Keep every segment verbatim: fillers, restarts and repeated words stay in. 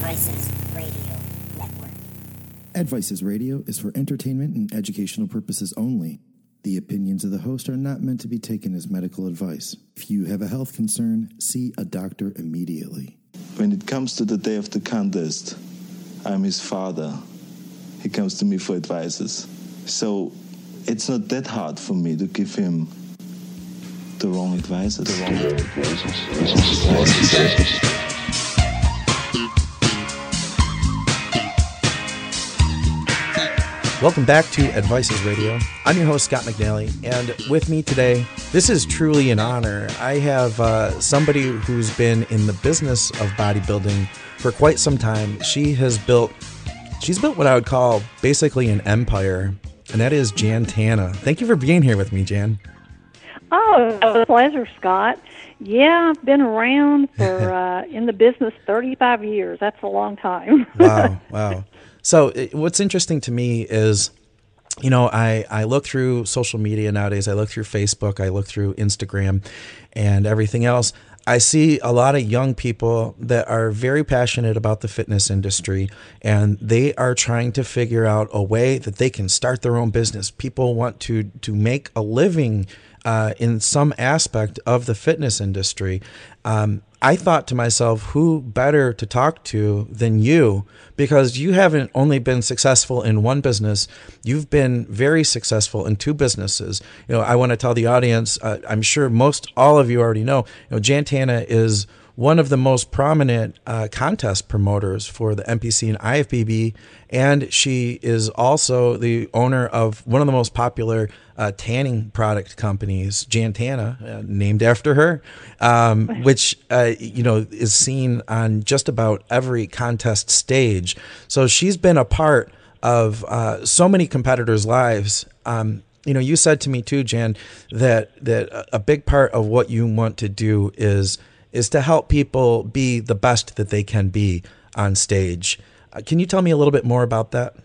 Advices Radio Network. Advices Radio is for entertainment and educational purposes only. The opinions of the host are not meant to be taken as medical advice. If you have a health concern, see a doctor immediately. When it comes to the day of the contest, I'm his father. He comes to me for advices. So it's not that hard for me to give him the wrong advices. The wrong advices. Welcome back to Advices Radio. I'm your host, Scott McNally, and with me today, this is truly an honor. I have uh, somebody who's been in the business of bodybuilding for quite some time. She has built, she's built what I would call basically an empire, and that is Jan Tana. Thank you for being here with me, Jan. Oh, it was a pleasure, Scott. Yeah, I've been around for, uh, in the business thirty-five years. That's a long time. Wow, wow. So it, what's interesting to me is, you know, I, I look through social media nowadays. I look through Facebook. I look through Instagram and everything else. I see a lot of young people that are very passionate about the fitness industry, and they are trying to figure out a way that they can start their own business. People want to to make a living uh, in some aspect of the fitness industry. Um, I thought to myself, who better to talk to than you? Because you haven't only been successful in one business, you've been very successful in two businesses. You know, I want to tell the audience, uh, I'm sure most all of you already know, you know, Jan Tana is one of the most prominent uh, contest promoters for the N P C and I F B B, and she is also the owner of one of the most popular uh, tanning product companies, Jan Tana, uh, named after her, um, which uh, you know is seen on just about every contest stage. So she's been a part of uh, so many competitors' lives. Um, you know, you said to me too, Jan, that that a big part of what you want to do is is to help people be the best that they can be on stage. Uh, can you tell me a little bit more about that?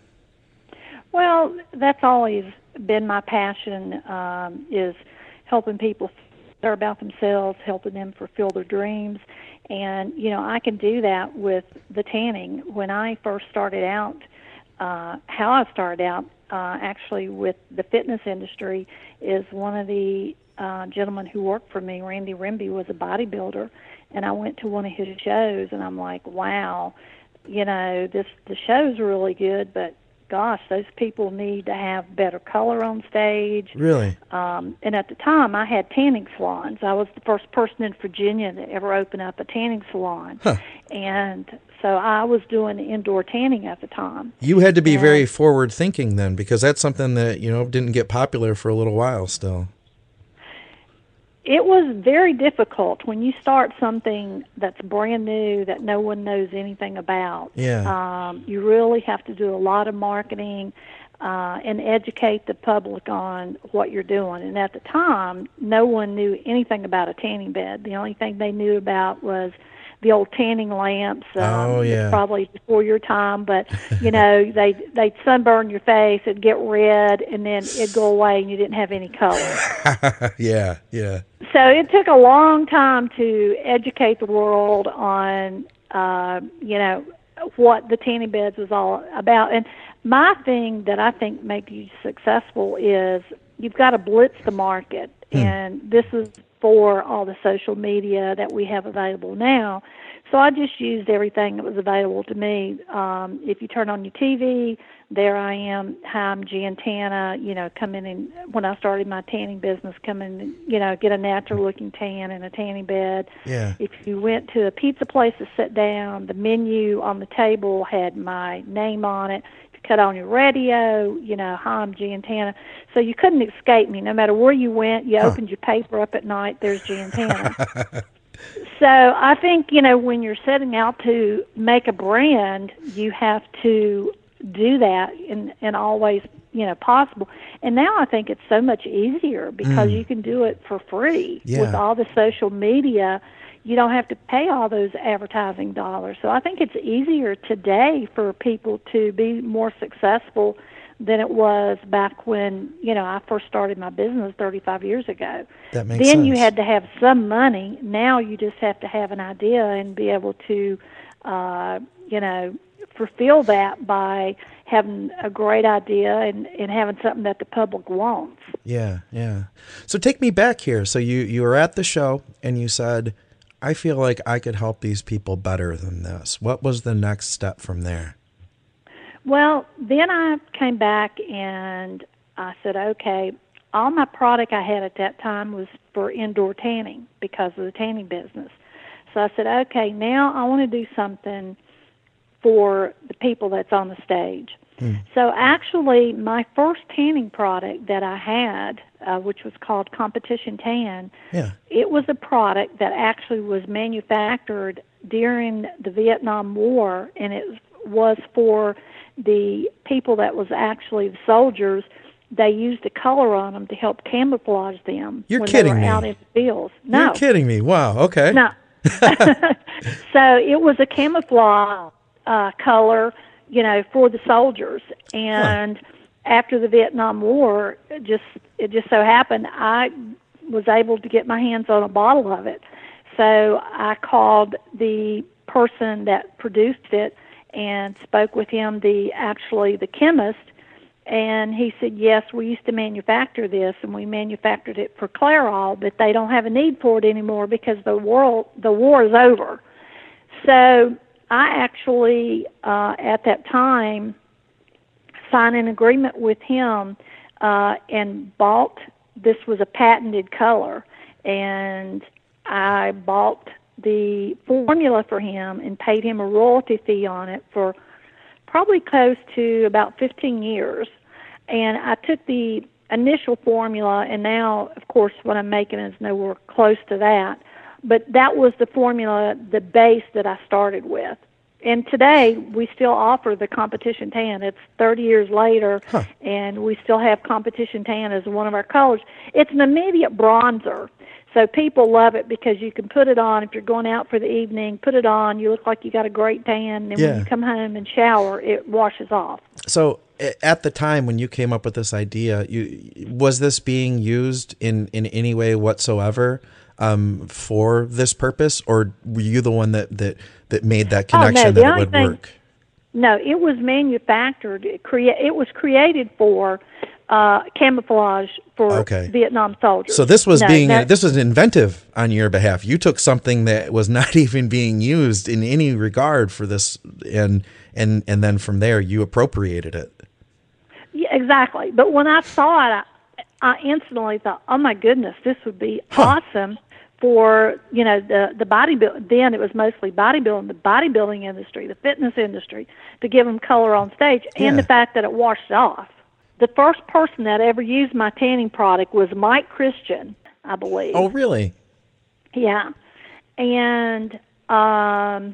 Well, that's always been my passion, um, is helping people feel about themselves, helping them fulfill their dreams. And, you know, I can do that with the tanning. When I first started out, uh, how I started out, uh, actually with the fitness industry, is one of the Uh, gentleman who worked for me, Randy Rimby, was a bodybuilder, and I went to one of his shows, and I'm like, wow, you know, this the show's really good, but gosh, those people need to have better color on stage. Really? Um, and at the time, I had tanning salons. I was the first person in Virginia to ever open up a tanning salon, huh. and so I was doing indoor tanning at the time. You had to be and, very forward-thinking then, because that's something that, you know, didn't get popular for a little while still. It was very difficult when you start something that's brand new that no one knows anything about. Yeah. Um, you really have to do a lot of marketing uh, and educate the public on what you're doing. And at the time, no one knew anything about a tanning bed. The only thing they knew about was the old tanning lamps. Um, oh, yeah. Probably before your time, but, you know, they, they'd sunburn your face, it'd get red, and then it'd go away and you didn't have any color. yeah, yeah. So it took a long time to educate the world on, uh, you know, what the tanning beds was all about. And my thing that I think makes you successful is you've got to blitz the market. Hmm. And this is for all the social media that we have available now. So I just used everything that was available to me. Um, if you turn on your T V, there I am. Hi, I'm Jan Tana. You know, come in and when I started my tanning business, come in, you know, get a natural looking tan in a tanning bed. Yeah. If you went to a pizza place to sit down, the menu on the table had my name on it. If you cut on your radio, you know, hi, I'm Jan Tana. So you couldn't escape me. No matter where you went, you huh. opened your paper up at night, there's Jan Tana. So I think, you know, when you're setting out to make a brand, you have to do that in, in all ways, you know, possible. And now I think it's so much easier because mm. you can do it for free. Yeah. With all the social media. You don't have to pay all those advertising dollars. So I think it's easier today for people to be more successful than it was back when, you know, I first started my business thirty-five years ago. That makes then sense. You had to have some money. Now you just have to have an idea and be able to uh, you know, fulfill that by having a great idea and, and having something that the public wants. Yeah, yeah. So take me back here. So you, you were at the show and you said, I feel like I could help these people better than this. What was the next step from there? Well, then I came back and I said, okay, all my product I had at that time was for indoor tanning because of the tanning business. So I said, okay, now I want to do something for the people that's on the stage. Hmm. So actually, my first tanning product that I had, uh, which was called Competition Tan, yeah. it was a product that actually was manufactured during the Vietnam War, and it was for the people that was actually the soldiers. They used the color on them to help camouflage them. You're when kidding they were me. out in the fields. No. You're kidding me. Wow, okay. No. So it was a camouflage uh, color, you know, for the soldiers. And huh. after the Vietnam War, it just it just so happened I was able to get my hands on a bottle of it. So I called the person that produced it and spoke with him, the actually the chemist, and he said, yes, we used to manufacture this, and we manufactured it for Clairol, but they don't have a need for it anymore because the war, the war is over. So I actually, uh, at that time, signed an agreement with him uh, and bought, this was a patented color, and I bought the formula for him and paid him a royalty fee on it for probably close to about fifteen years. And I took the initial formula, and now, of course, what I'm making is nowhere close to that. But that was the formula, the base that I started with. And today, we still offer the Competition Tan. It's thirty years later, huh. and we still have Competition Tan as one of our colors. It's an immediate bronzer. So people love it because you can put it on if you're going out for the evening, put it on, you look like you got a great tan, and yeah. when you come home and shower, it washes off. So at the time when you came up with this idea, you was this being used in, in any way whatsoever um, for this purpose, or were you the one that, that, that made that connection oh, no, that it would thing, work? No, it was manufactured. It, crea- it was created for uh, camouflage for okay. Vietnam soldiers. So this was no, being no, this was inventive on your behalf. You took something that was not even being used in any regard for this, and and and then from there you appropriated it. Yeah, exactly. But when I saw it, I, I instantly thought, "Oh my goodness, this would be huh. awesome for you know the the bodybuilding." Then it was mostly bodybuilding, the bodybuilding industry, the fitness industry, to give them color on stage, and yeah. the fact that it washed off. The first person that ever used my tanning product was Mike Christian, I believe. Oh, really? Yeah. And um,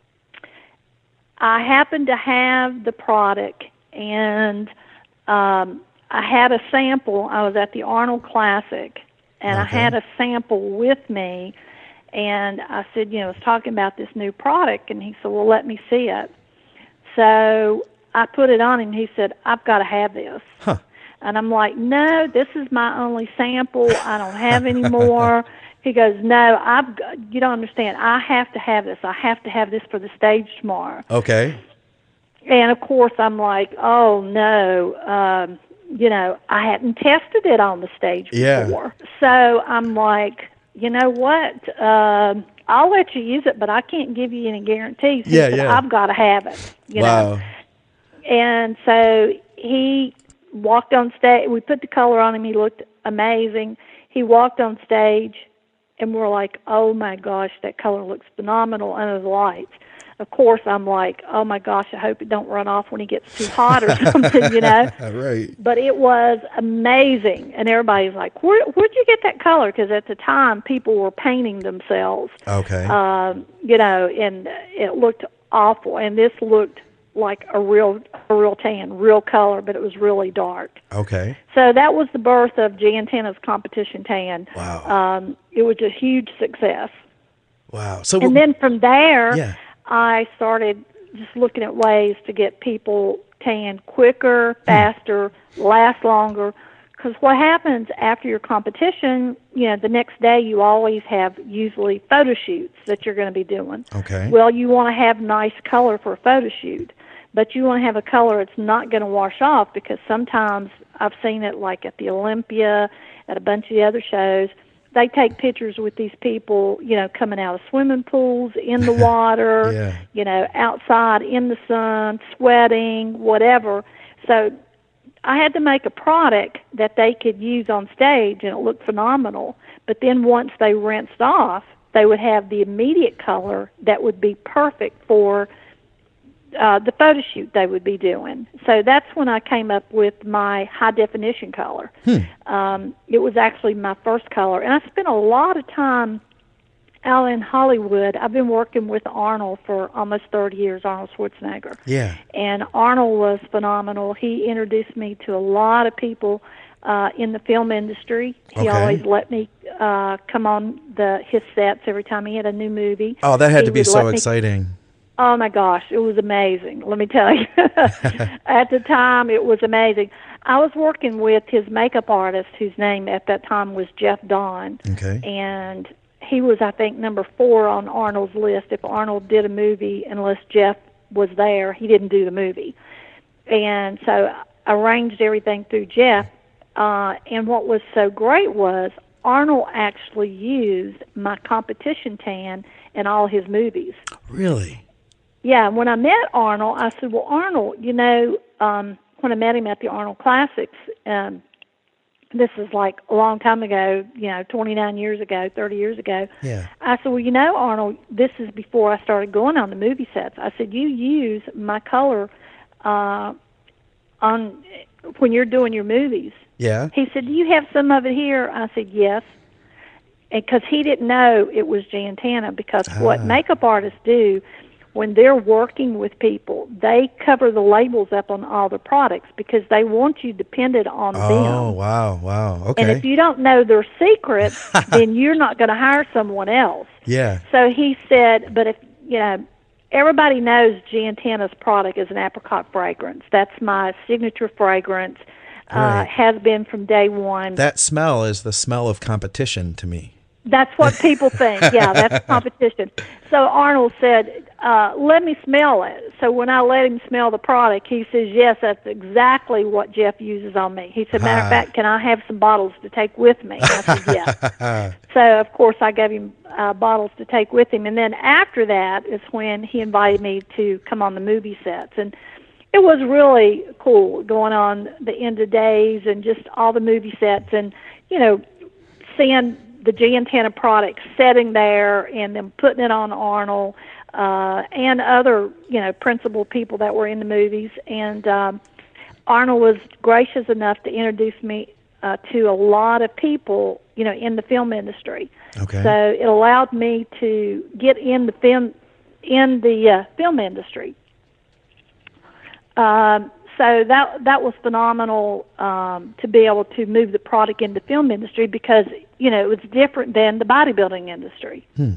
I happened to have the product, and um, I had a sample. I was at the Arnold Classic, and okay. I had a sample with me, and I said, you know, I was talking about this new product, and he said, well, let me see it. So I put it on him. He said, I've got to have this. Huh. And I'm like, no, this is my only sample. I don't have any more. He goes, no, I've got, you don't understand. I have to have this. I have to have this for the stage tomorrow. Okay. And, of course, I'm like, oh, no. Um, you know, I hadn't tested it on the stage yeah. before. So I'm like, you know what? Um, I'll let you use it, but I can't give you any guarantees. He yeah, said, yeah. I've got to have it. You wow. know? And so he walked on stage. We put the color on him. He looked amazing. He walked on stage, and we're like, oh, my gosh, that color looks phenomenal under the lights. Of course, I'm like, oh, my gosh, I hope it don't run off when he gets too hot or something, you know. Right. But it was amazing, and everybody's like, Where, where'd you get that color? Because at the time, people were painting themselves. Okay. Um, you know, and it looked awful, and this looked like a real a real tan, real color, but it was really dark. Okay. So that was the birth of Giantenna's Competition Tan. Wow. Um, it was a huge success. Wow. So and then from there, yeah. I started just looking at ways to get people tan quicker, faster, last longer, Because what happens after your competition, you know, the next day you always have usually photo shoots that you're going to be doing. Okay. Well, you want to have nice color for a photo shoot, but you want to have a color that's not going to wash off, because sometimes I've seen it like at the Olympia, at a bunch of the other shows, they take pictures with these people, you know, coming out of swimming pools, in the water, Yeah. you know, outside in the sun, sweating, whatever. So I had to make a product that they could use on stage, and it looked phenomenal. But then once they rinsed off, they would have the immediate color that would be perfect for uh, the photo shoot they would be doing. So that's when I came up with my high-definition color. Hmm. Um, it was actually my first color. And I spent a lot of time out in Hollywood. I've been working with Arnold for almost thirty years, Arnold Schwarzenegger. Yeah. And Arnold was phenomenal. He introduced me to a lot of people uh, in the film industry. He Okay. always let me uh, come on the his sets every time he had a new movie. Oh, that had He to be would so let me- exciting. Oh, my gosh, it was amazing. Let me tell you. At the time, it was amazing. I was working with his makeup artist, whose name at that time was Jeff Don. Okay. And he was, I think, number four on Arnold's list. If Arnold did a movie, unless Jeff was there, he didn't do the movie. And so I arranged everything through Jeff. Uh, and what was so great was Arnold actually used my competition tan in all his movies. Really? Yeah, when I met Arnold, I said, well, Arnold, you know, um, when I met him at the Arnold Classics, um, this is like a long time ago, you know, twenty-nine years ago, thirty years ago. Yeah. I said, well, you know, Arnold, this is before I started going on the movie sets. I said, you use my color uh, on when you're doing your movies. Yeah. He said, do you have some of it here? I said, yes. Because he didn't know it was Jantana, because Ah. what makeup artists do when they're working with people, they cover the labels up on all the products because they want you dependent on Oh, them. wow, wow. Okay. And if you don't know their secrets, then you're not going to hire someone else. Yeah. So he said, but if, you know, everybody knows Jantana's product is an apricot fragrance. That's my signature fragrance. Right. Uh, has been from day one. That smell is the smell of competition to me. That's what people think. Yeah, that's competition. So Arnold said, uh, let me smell it. So when I let him smell the product, he says, yes, that's exactly what Jeff uses on me. He said, matter of Ah. fact, can I have some bottles to take with me? I said, yes. So, of course, I gave him uh, bottles to take with him. And then after that is when he invited me to come on the movie sets. And it was really cool going on the end of days and just all the movie sets and, you know, seeing the Jantana product sitting there and then putting it on Arnold uh, and other, you know, principal people that were in the movies. And um, Arnold was gracious enough to introduce me uh, to a lot of people, you know, in the film industry. Okay. So it allowed me to get in the film in the uh, film industry. Um, so that that was phenomenal um, to be able to move the product into the film industry because, you know, it was different than the bodybuilding industry. Hmm.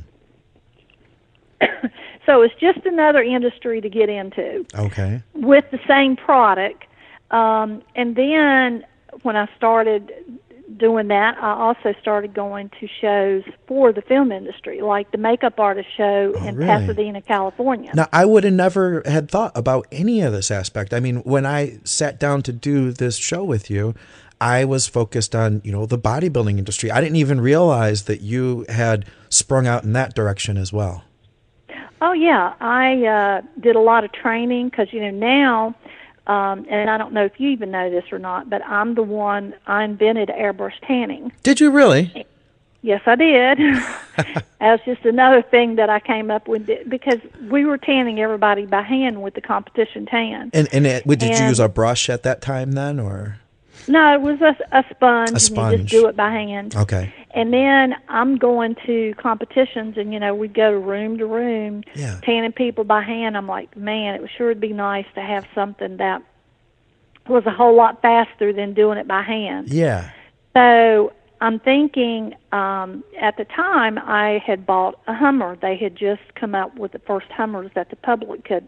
So it's just another industry to get into Okay. with the same product. Um, and then when I started doing that, I also started going to shows for the film industry, like the Makeup Artist Show Oh, in really? Pasadena, California. Now, I would have never had thought about any of this aspect. I mean, when I sat down to do this show with you, I was focused on, you know, the bodybuilding industry. I didn't even realize that you had sprung out in that direction as well. Oh, yeah. I uh, did a lot of training because, you know, now, um, and I don't know if you even know this or not, but I'm the one, I invented airbrush tanning. Did you really? Yes, I did. That was just another thing that I came up with because we were tanning everybody by hand with the competition tan. And and it, did you And- use a brush at that time then, or? No, it was a, a sponge. A And you sponge. just do it by hand. Okay. And then I'm going to competitions, and, you know, we go room to room, Yeah. tanning people by hand. I'm like, man, it would sure be nice to have something that was a whole lot faster than doing it by hand. Yeah. So I'm thinking, um, at the time, I had bought a Hummer. They had just come out with the first Hummers that the public could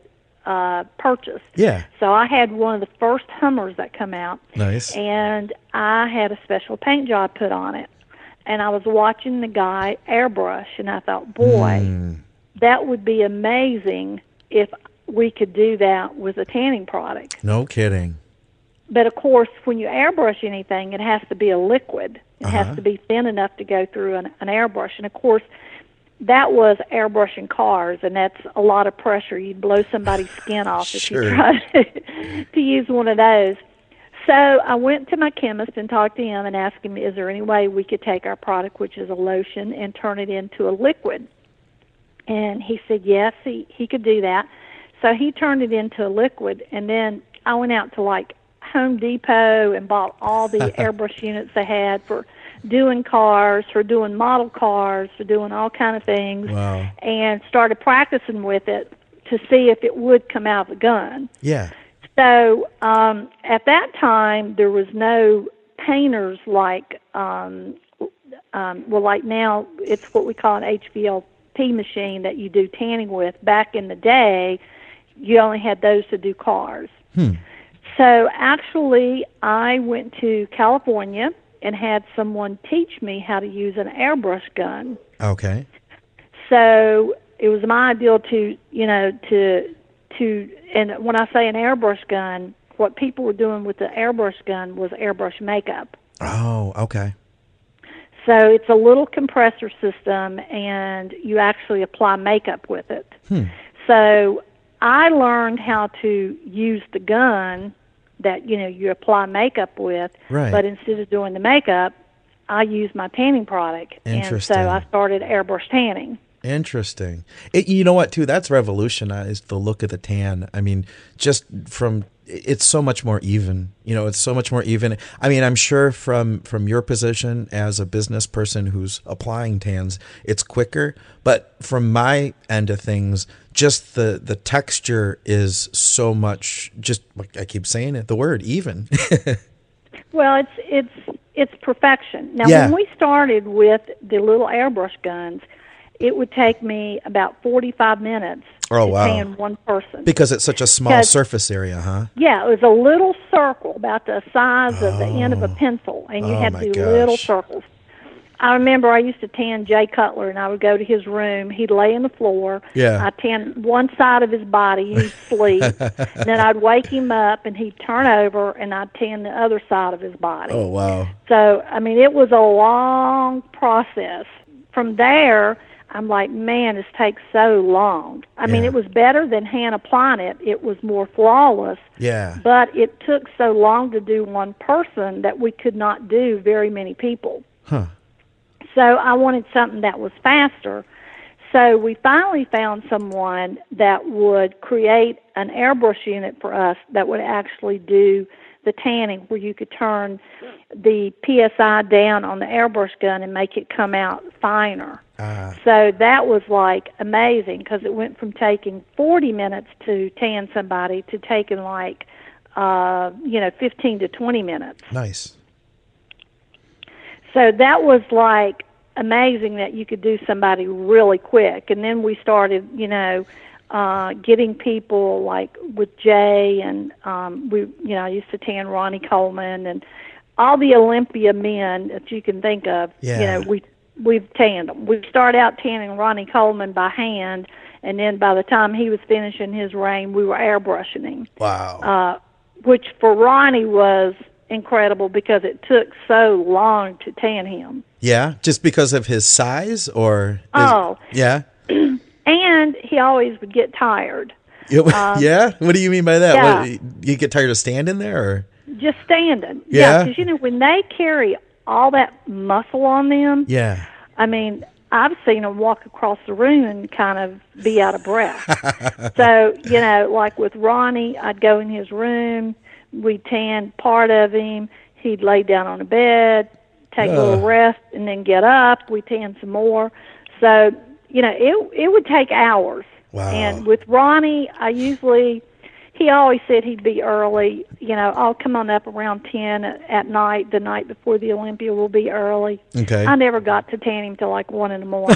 uh, purchased. Yeah. So I had one of the first Hummers that come out. Nice. And I had a special paint job put on it. And I was watching the guy airbrush, and I thought, boy, Mm. that would be amazing if we could do that with a tanning product. No kidding. But, of course, when you airbrush anything, it has to be a liquid. It Uh-huh. has to be thin enough to go through an, an airbrush. And, of course, that was airbrushing cars, and that's a lot of pressure. You'd blow somebody's skin off Sure. if you tried to use one of those. So I went to my chemist and talked to him and asked him, is there any way we could take our product, which is a lotion, and turn it into a liquid? And he said, yes, he, he could do that. So he turned it into a liquid, and then I went out to, like, Home Depot and bought all the airbrush units they had for doing cars, for doing model cars, for doing all kind of things, Wow. and started practicing with it to see if it would come out of the gun. Yeah. So um, at that time, there was no painters like, um, um, well, like now it's what we call an H V L P machine that you do tanning with. Back in the day, you only had those to do cars. Hmm. So actually, I went to California and had someone teach me how to use an airbrush gun. Okay. So it was my ideal to, you know, to, to, and when I say an airbrush gun, what people were doing with the airbrush gun was airbrush makeup. Oh, okay. So it's a little compressor system, and you actually apply makeup with it. Hmm. So I learned how to use the gun that, you know, you apply makeup with, Right. but instead of doing the makeup, I used my tanning product. Interesting. And so I started airbrush tanning. Interesting. It, you know what, too? That's revolutionized the look of the tan. I mean, just from it's so much more even. You know, it's so much more even. I mean, I'm sure from from your position as a business person who's applying tans, it's quicker. But from my end of things, just the the texture is so much. Just like I keep saying it, the word even. Well, it's it's it's perfection. Now, Yeah. when we started with the little airbrush guns, it would take me about forty-five minutes Oh, to wow. tan one person. Because it's such a small 'Cause- surface area, huh? Yeah, it was a little circle about the size of the end of a pencil, and you Oh, had my to do little gosh. circles. I remember I used to tan Jay Cutler, and I would go to his room. He'd lay on the floor. Yeah. I'd tan one side of his body. He'd sleep. And then I'd wake him up, and he'd turn over, and I'd tan the other side of his body. Oh, wow. So, I mean, it was a long process. From there, I'm like, man, this takes so long. I mean, Yeah. it was better than hand applying it. It was more flawless. Yeah. But it took so long to do one person that we could not do very many people. Huh. So I wanted something that was faster. So we finally found someone that would create an airbrush unit for us that would actually do the tanning, where you could turn the P S I down on the airbrush gun and make it come out finer. Ah. So that was like amazing, because it went from taking forty minutes to tan somebody to taking like, uh, you know, fifteen to twenty minutes. Nice. So that was like amazing that you could do somebody really quick. And then we started, you know, uh, getting people like with Jay, and um, we, you know, I used to tan Ronnie Coleman and all the Olympia men that you can think of. Yeah. You know, we we've tanned them. We started out tanning Ronnie Coleman by hand, and then by the time he was finishing his reign, we were airbrushing him. Wow. Uh, which for Ronnie was incredible because it took so long to tan him. Yeah, just because of his size, or is, Oh. yeah, And he always would get tired. yeah. yeah? What do you mean by that? yeah. What, you get tired of standing there, or Just standing. Yeah? Because, you know, when they carry all that muscle on them, yeah, I mean, I've seen them walk across the room and kind of be out of breath. So, you know, like with Ronnie, I'd go in his room, we'd tan part of him, he'd lay down on the bed, take a little Ugh. rest, and then get up, we'd tan some more. So, you know, it it would take hours. Wow. And with Ronnie, I usually, he he always said he'd be early. You know, I'll come on up around ten at night. The night before the Olympia will be early. Okay. I never got to tan him till like one in the morning.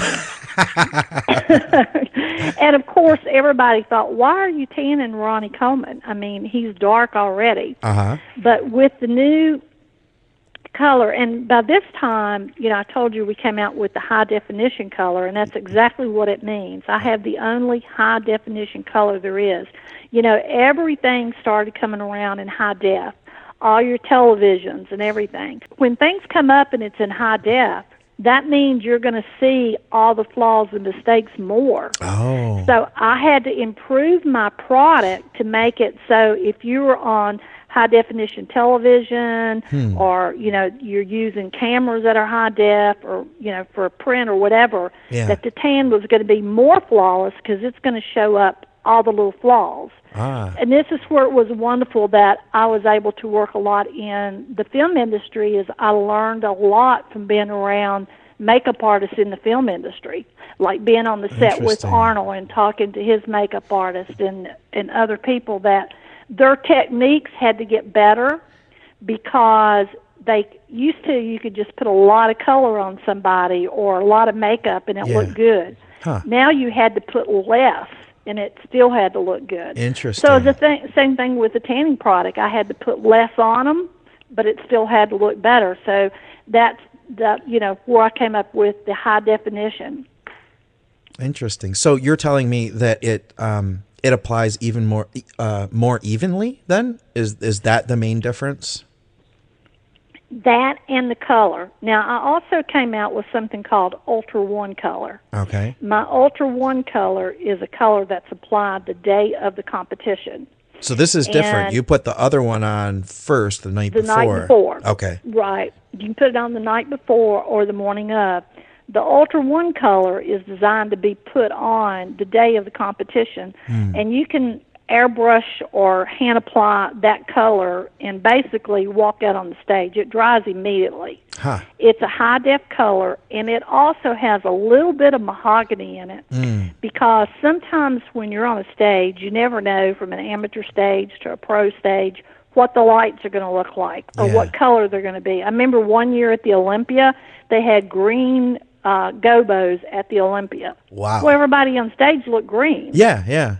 And of course, everybody thought, "Why are you tanning Ronnie Coleman? I mean, he's dark already." Uh huh. But with the new color, and by this time, you know, I told you we came out with the high definition color, and that's exactly what it means. I have the only high definition color there is. You know, everything started coming around in high def, all your televisions and everything. When things come up and it's in high def, that means you're going to see all the flaws and mistakes more. Oh. So I had to improve my product to make it so if you were on high definition television Hmm. or, you know, you're using cameras that are high def or, you know, for a print or whatever, Yeah. that the tan was going to be more flawless because it's going to show up all the little flaws. Ah. And this is where it was wonderful that I was able to work a lot in the film industry. Is I learned a lot from being around makeup artists in the film industry, like being on the set with Interesting. Arnold and talking to his makeup artist and, and other people, that their techniques had to get better because they used to, you could just put a lot of color on somebody or a lot of makeup and it Yeah. looked good. Huh. Now you had to put less and it still had to look good. Interesting. So the thing, same thing with the tanning product. I had to put less on them, but it still had to look better. So that's that, you know, where I came up with the high definition. Interesting. So you're telling me that it um, it applies even more uh, more evenly. Then is is that the main difference? That and the color. Now, I also came out with something called Ultra One Color. Okay. My Ultra One Color is a color that's applied the day of the competition. So this is different. And You put the other one on first the night the before. night before. Okay. Right. You can put it on the night before or the morning of. The Ultra One Color is designed to be put on the day of the competition, and you can airbrush or hand apply that color and basically walk out on the stage. It dries immediately. Huh. It's a high def color, and it also has a little bit of mahogany in it Mm. because sometimes when you're on a stage, you never know from an amateur stage to a pro stage what the lights are going to look like or Yeah. what color they're going to be. I remember one year at the Olympia, they had green uh, gobos at the Olympia. Wow. Well, everybody on stage looked green. Yeah. Yeah.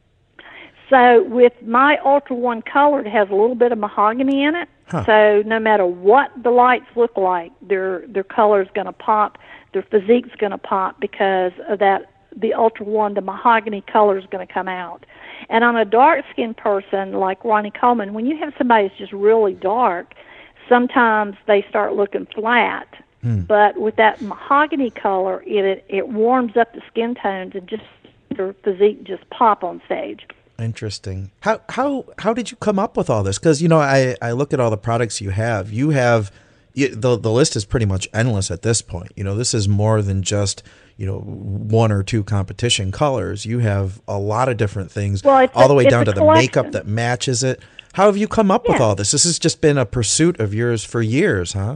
So with my Ultra One Color, it has a little bit of mahogany in it. Huh. So no matter what the lights look like, their their color's going to pop, their physique's going to pop because of that. The Ultra One, the mahogany color is going to come out. And on a dark-skinned person like Ronnie Coleman, when you have somebody that's just really dark, sometimes they start looking flat. Hmm. But with that mahogany color, it, it it warms up the skin tones and just their physique just pop on stage. Interesting. How how how did you come up with all this? Because you know, I I look at all the products you have. You have you, the the list is pretty much endless at this point. You know, this is more than just you know one or two competition colors. You have a lot of different things, Well, it's all a- the way it's down a to the collection. makeup that matches it. How have you come up with Yeah. all this? This has just been a pursuit of yours for years, huh?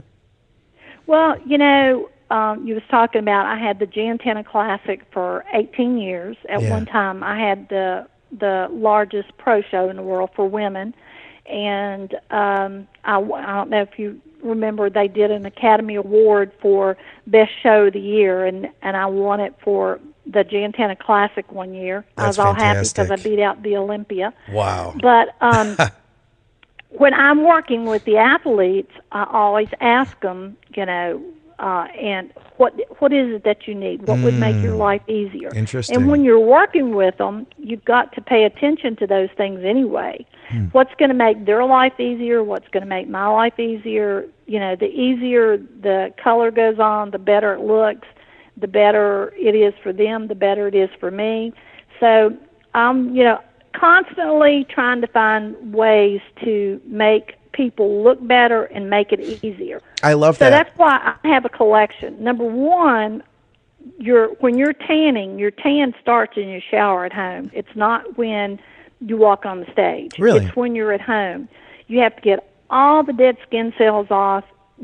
Well, you know, um, you was talking about I had the Giantenna Classic for eighteen years. At Yeah. one time, I had the the largest pro show in the world for women, and um, I, I don't know if you remember, they did an Academy Award for Best Show of the Year, and and I won it for the Giantenna Classic one year. I That's was all happy because I fantastic. beat out the Olympia. Wow. But um, when I'm working with the athletes, I always ask them, you know, uh, and what what is it that you need? What would make your life easier? Interesting. And when you're working with them, you've got to pay attention to those things anyway. What's going to make their life easier? What's going to make my life easier? You know, the easier the color goes on, the better it looks, the better it is for them, the better it is for me. So I'm, you know, constantly trying to find ways to make people look better and make it easier. I love So that. that's why I have a collection. Number one, you're, when you're tanning, your tan starts in your shower at home. It's not when you walk on the stage. Really? It's when you're at home. You have to get all the dead skin cells off, get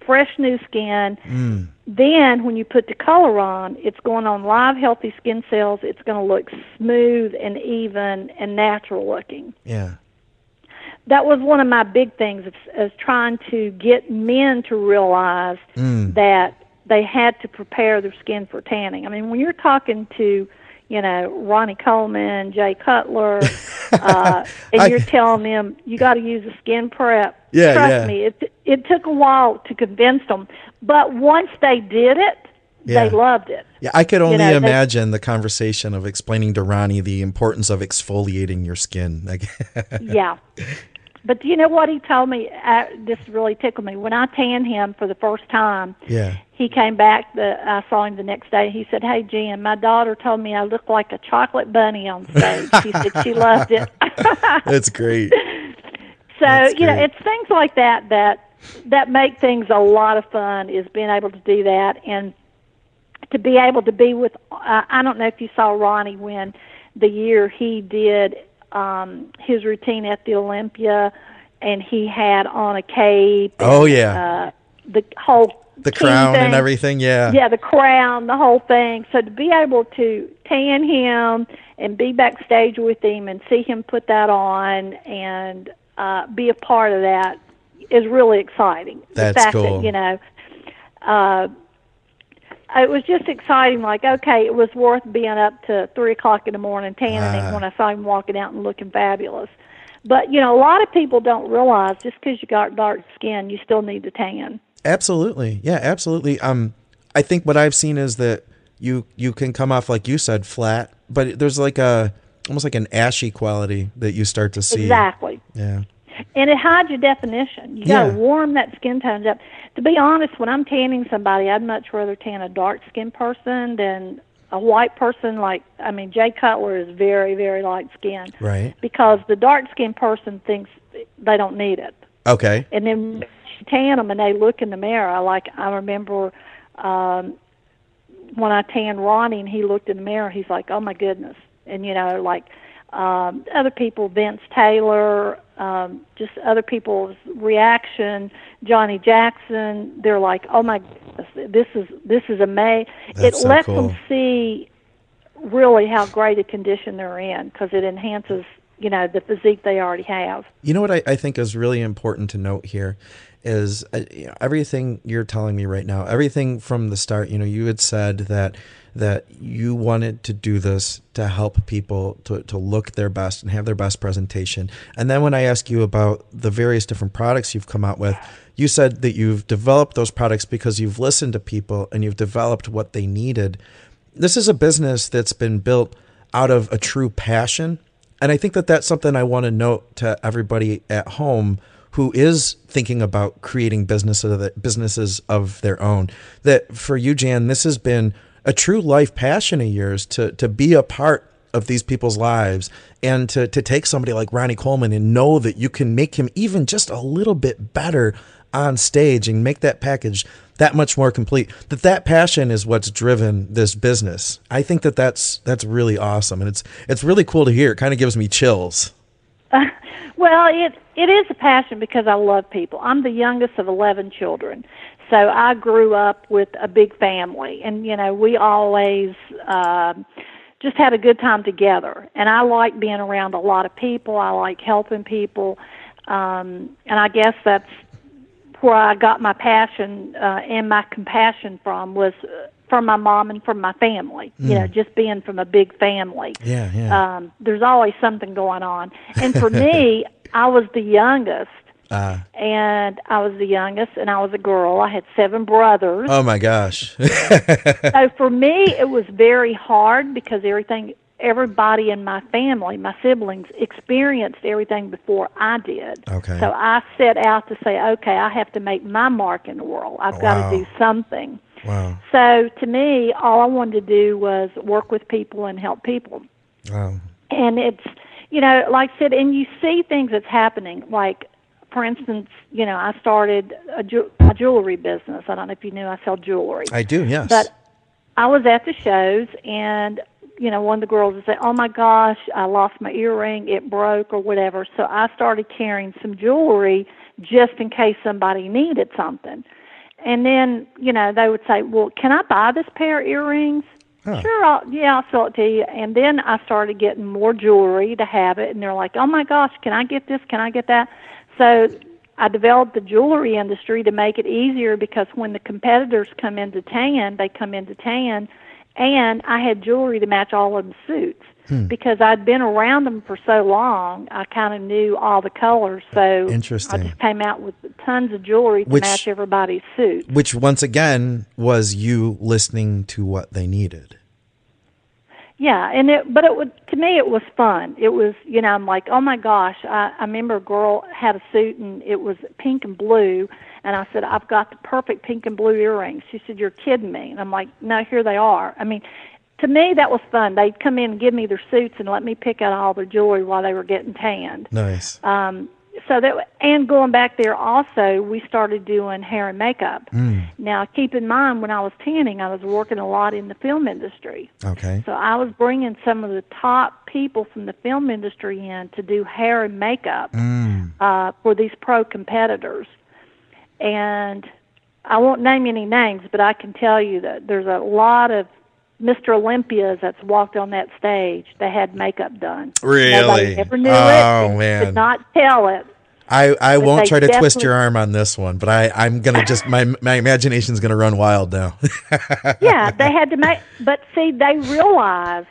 fresh new skin. Mm. Then when you put the color on, it's going on live, healthy skin cells. It's going to look smooth and even and natural looking. Yeah. That was one of my big things, is, is trying to get men to realize Mm. that they had to prepare their skin for tanning. I mean, when you're talking to, you know, Ronnie Coleman, Jay Cutler, uh, and I- you're telling them you got to use a skin prep. Yeah, Trust yeah. me, it it took a while to convince them, but once they did it, Yeah. they loved it. Yeah, I could only know, they- imagine the conversation of explaining to Ronnie the importance of exfoliating your skin. Like, Yeah. But do you know what he told me? Uh, this really tickled me. When I tanned him for the first time, yeah. he came back. The, I saw him the next day. He said, "Hey, Jen, my daughter told me I look like a chocolate bunny on stage." He said she loved it. That's great. So, That's you know, great. it's things like that that that make things a lot of fun, is being able to do that and to be able to be with, uh, I don't know if you saw Ronnie when the year he did um, his routine at the Olympia, and he had on a cape. And, Oh, yeah. Uh, the whole The king crown and thing. everything, yeah. Yeah, the crown, the whole thing. So to be able to tan him and be backstage with him and see him put that on and uh, be a part of that is really exciting. That's the fact cool. That, you know, uh, it was just exciting. Like, okay, it was worth being up to three o'clock in the morning tanning Ah. him when I saw him walking out and looking fabulous. But you know, a lot of people don't realize just because you got dark skin, you still need to tan. Absolutely. Yeah, absolutely. Um, I think what I've seen is that you you can come off, like you said, flat, but there's like a almost like an ashy quality that you start to see. Exactly. Yeah. And it hides your definition. You Yeah. got to warm that skin tones up. To be honest, when I'm tanning somebody, I'd much rather tan a dark-skinned person than a white person. Like, I mean, Jay Cutler is very, very light skinned. Right. Because the dark-skinned person thinks they don't need it. Okay. And then you tan them and they look in the mirror. Like, I remember um, when I tanned Ronnie and he looked in the mirror, he's like, oh, my goodness. And, you know, like um, other people, Vince Taylor, um, just other people's reaction, Johnny Jackson, they're like, oh, my goodness, this is, this is amazing. It That's so lets cool. them see really how great a condition they're in because it enhances, you know, the physique they already have. You know what I, I think is really important to note here is uh, you know, everything you're telling me right now, everything from the start. You know, you had said that that you wanted to do this to help people to, to look their best and have their best presentation. And then when I ask you about the various different products you've come out with, you said that you've developed those products because you've listened to people and you've developed what they needed. This is a business that's been built out of a true passion. And I think that that's something I want to note to everybody at home who is thinking about creating businesses businesses of their own. That for you, Jan, this has been a true life passion of yours to to be a part of these people's lives and to to take somebody like Ronnie Coleman and know that you can make him even just a little bit better on stage and make that package that much more complete. That that passion is what's driven this business. I think that that's that's really awesome, and it's it's really cool to hear. It kind of gives me chills. Uh, well, it it is a passion because I love people. I'm the youngest of eleven children, so I grew up with a big family, and you know we always uh, just had a good time together. And I like being around a lot of people. I like helping people, um, and I guess that's where I got my passion uh, and my compassion from was uh, from my mom and from my family. Mm. You know, just being from a big family. Yeah, yeah. Um, there's always something going on. And for me, I was the youngest. Uh, and I was the youngest, and I was a girl. I had seven brothers. Oh, my gosh. So for me, it was very hard because everything, everybody in my family, my siblings, experienced everything before I did. Okay. So I set out to say, okay, I have to make my mark in the world. I've got Wow. to do something. Wow. So to me, all I wanted to do was work with people and help people. Wow. And it's, you know, like I said, and you see things that's happening. Like, for instance, you know, I started a, ju- a jewelry business. I don't know if you knew I sell jewelry. I do, yes. But I was at the shows, and, you know, one of the girls would say, oh, my gosh, I lost my earring, it broke or whatever. So I started carrying some jewelry just in case somebody needed something. and then, you know, they would say, well, can I buy this pair of earrings? Huh. Sure, I'll, yeah, I'll sell it to you. And then I started getting more jewelry to have it, and they're like, oh, my gosh, can I get this? Can I get that? So I developed the jewelry industry to make it easier, because when the competitors come into town, they come into town, and I had jewelry to match all of the suits. Hmm. Because I'd been around them for so long, I kind of knew all the colors. So Interesting. I just came out with tons of jewelry to which, match everybody's suit. Which, once again, was you listening to what they needed. Yeah, and it, but it would, to me, it was fun. It was, you know, I'm like, oh my gosh, I, I remember a girl had a suit and it was pink and blue, and I said, I've got the perfect pink and blue earrings. She said, you're kidding me. And I'm like, no, here they are. I mean, to me, that was fun. They'd come in and give me their suits and let me pick out all their jewelry while they were getting tanned. Nice. Um, so that, and going back there also, we started doing hair and makeup. Mm. Now, keep in mind, when I was tanning, I was working a lot in the film industry. Okay. So I was bringing some of the top people from the film industry in to do hair and makeup mm. uh, for these pro competitors. And I won't name any names, but I can tell you that there's a lot of Mister Olympias that's walked on that stage. They had makeup done. Really? Nobody ever knew oh, it. They man. could not tell it. I, I won't try to definitely... twist your arm on this one, but I, I'm going to just, my my imagination's going to run wild now. Yeah, they had to make, but see, they realized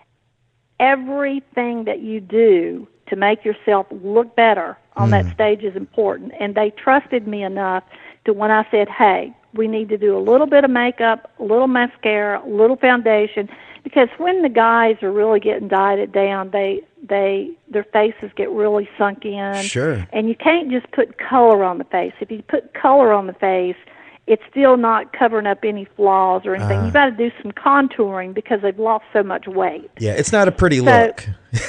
everything that you do to make yourself look better on mm. that stage is important. And they trusted me enough to, when I said, hey, we need to do a little bit of makeup, a little mascara, a little foundation, because when the guys are really getting dieted down, they they their faces get really sunk in. Sure. And you can't just put color on the face. If you put color on the face, it's still not covering up any flaws or anything. Uh, You've got to do some contouring because they've lost so much weight. Yeah, it's not a pretty so, look.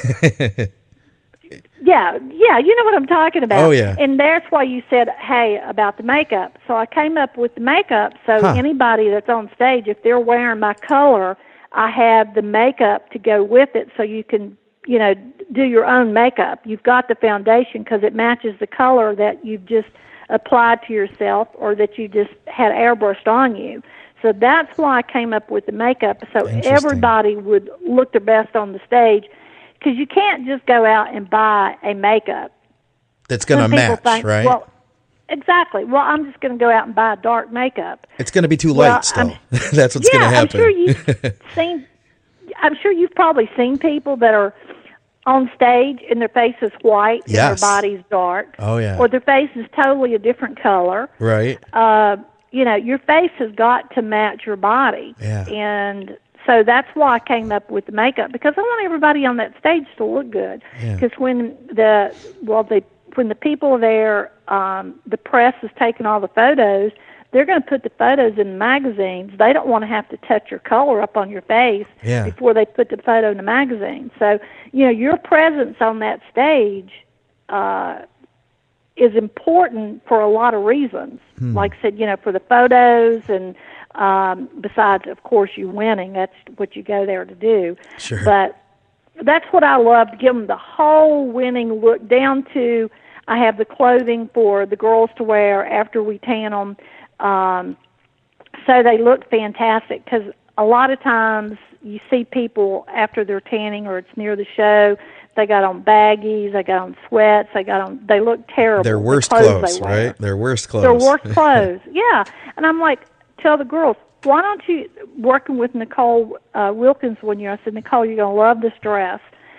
Yeah, yeah, you know what I'm talking about. Oh, yeah. And that's why you said, hey, about the makeup. So I came up with the makeup, so huh. anybody that's on stage, if they're wearing my color, I have the makeup to go with it, so you can, you know, do your own makeup. You've got the foundation because it matches the color that you've just applied to yourself or that you just had airbrushed on you. So that's why I came up with the makeup, so everybody would look their best on the stage. Because you can't just go out and buy a makeup that's going to match, think, right? Well, exactly. Well, I'm just going to go out and buy a dark makeup. It's going to be too light well, still. That's what's yeah, going to happen. I'm sure you've seen. I'm sure you've probably seen people that are on stage and their face is white yes. and their body's dark. Oh yeah. Or their face is totally a different color. Right. Uh, you know, your face has got to match your body. Yeah. And so that's why I came up with the makeup, because I want everybody on that stage to look good. Because yeah. when the well, the when the people are there, um, the press is taking all the photos. They're going to put the photos in the magazines. They don't want to have to touch your color up on your face yeah. before they put the photo in the magazine. So you know your presence on that stage uh, is important for a lot of reasons. Hmm. Like I said, you know, for the photos and. Um, besides, of course, you winning. That's what you go there to do. Sure. But that's what I love, to give them the whole winning look, down to I have the clothing for the girls to wear after we tan them, um, so they look fantastic. Because a lot of times you see people after they're tanning or it's near the show, they got on baggies, they got on sweats, they got on, they look terrible. Their worst the clothes, clothes right? Their worst clothes. Their worst clothes, yeah. And I'm like, tell the girls, why don't you, working with Nicole uh, Wilkins one year, I said, Nicole, you're going to love this dress.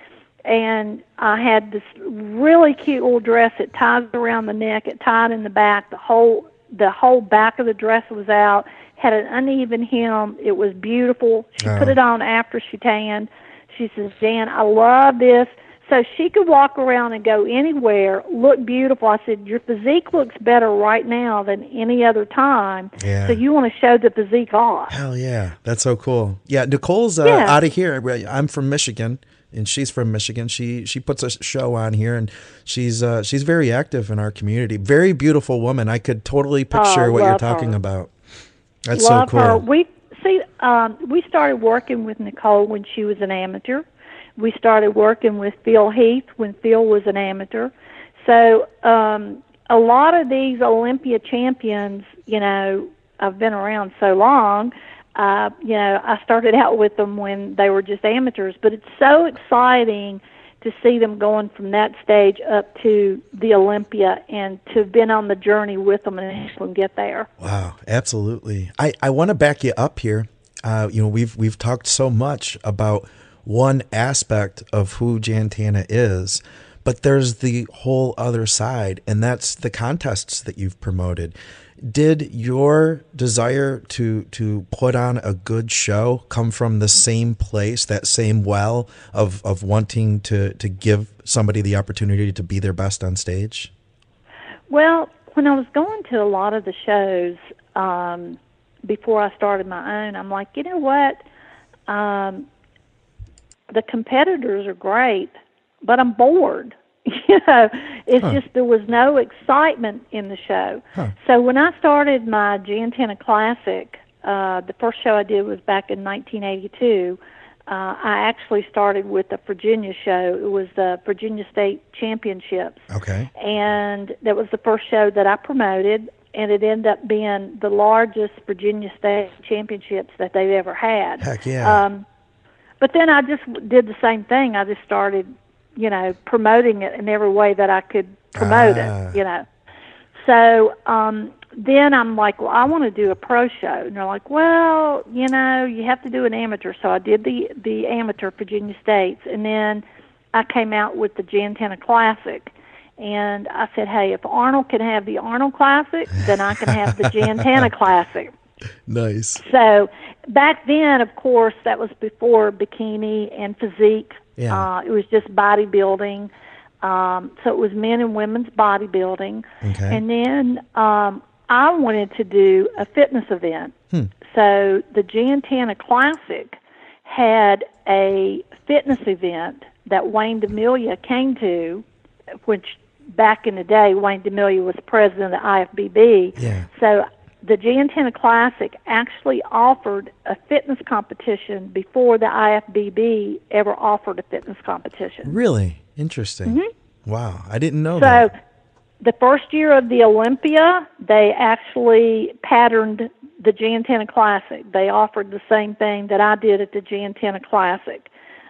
And I had this really cute little dress. It ties around the neck. It tied in the back. The whole the whole back of the dress was out. Had an uneven hem. It was beautiful. She oh. put it on after she tanned. She says, Jan, I love this. So she could walk around and go anywhere, look beautiful. I said, your physique looks better right now than any other time. Yeah. So you want to show the physique off. Hell yeah. That's so cool. Yeah, Nicole's uh, yeah. out of here. I'm from Michigan, and she's from Michigan. She she puts a show on here, and she's uh, she's very active in our community. Very beautiful woman. I could totally picture oh, what you're talking her. about. That's love so cool. Her. We, see, um, we started working with Nicole when she was an amateur. We started working with Phil Heath when Phil was an amateur. So um, a lot of these Olympia champions you know, I've been around so long. Uh, you know, I started out with them when they were just amateurs, but it's so exciting to see them going from that stage up to the Olympia and to have been on the journey with them and help them get there. Wow, absolutely. I, I want to back you up here. Uh, you know, we've we've talked so much about one aspect of who Jan Tana is, but there's the whole other side, and that's the contests that you've promoted. Did your desire to to put on a good show come from the same place, that same well of, of wanting to, to give somebody the opportunity to be their best on stage? Well, when I was going to a lot of the shows um, before I started my own, I'm like, you know what? Um, the competitors are great, but I'm bored. You know, it's huh. just there was no excitement in the show. Huh. So when I started my Jan Tana Classic, uh, the first show I did was back in nineteen eighty-two. Uh, I actually started with the Virginia show. It was the Virginia State Championships. Okay. And that was the first show that I promoted, and it ended up being the largest Virginia State Championships that they've ever had. Heck yeah. Um, but then I just did the same thing. I just started, you know, promoting it in every way that I could promote ah. it, you know. So um, then I'm like, well, I want to do a pro show. And they're like, well, you know, you have to do an amateur. So I did the, the amateur Virginia States, and then I came out with the Jan Tana Classic. And I said, hey, if Arnold can have the Arnold Classic, then I can have the Jan Tana Classic. Nice. So back then, of course, that was before bikini and physique. Yeah. Uh, it was just bodybuilding. Um, so it was men and women's bodybuilding. Okay. And then um, I wanted to do a fitness event. Hmm. So the Jan Tana Classic had a fitness event that Wayne DeMilia came to, which back in the day, Wayne DeMilia was president of the I F B B. Yeah. So the Jan Tana Classic actually offered a fitness competition before the I F B B ever offered a fitness competition. Really? Interesting. Mm-hmm. Wow. I didn't know so, that. So the first year of the Olympia, they actually patterned the Jan Tana Classic. They offered the same thing that I did at the Jan Tana Classic.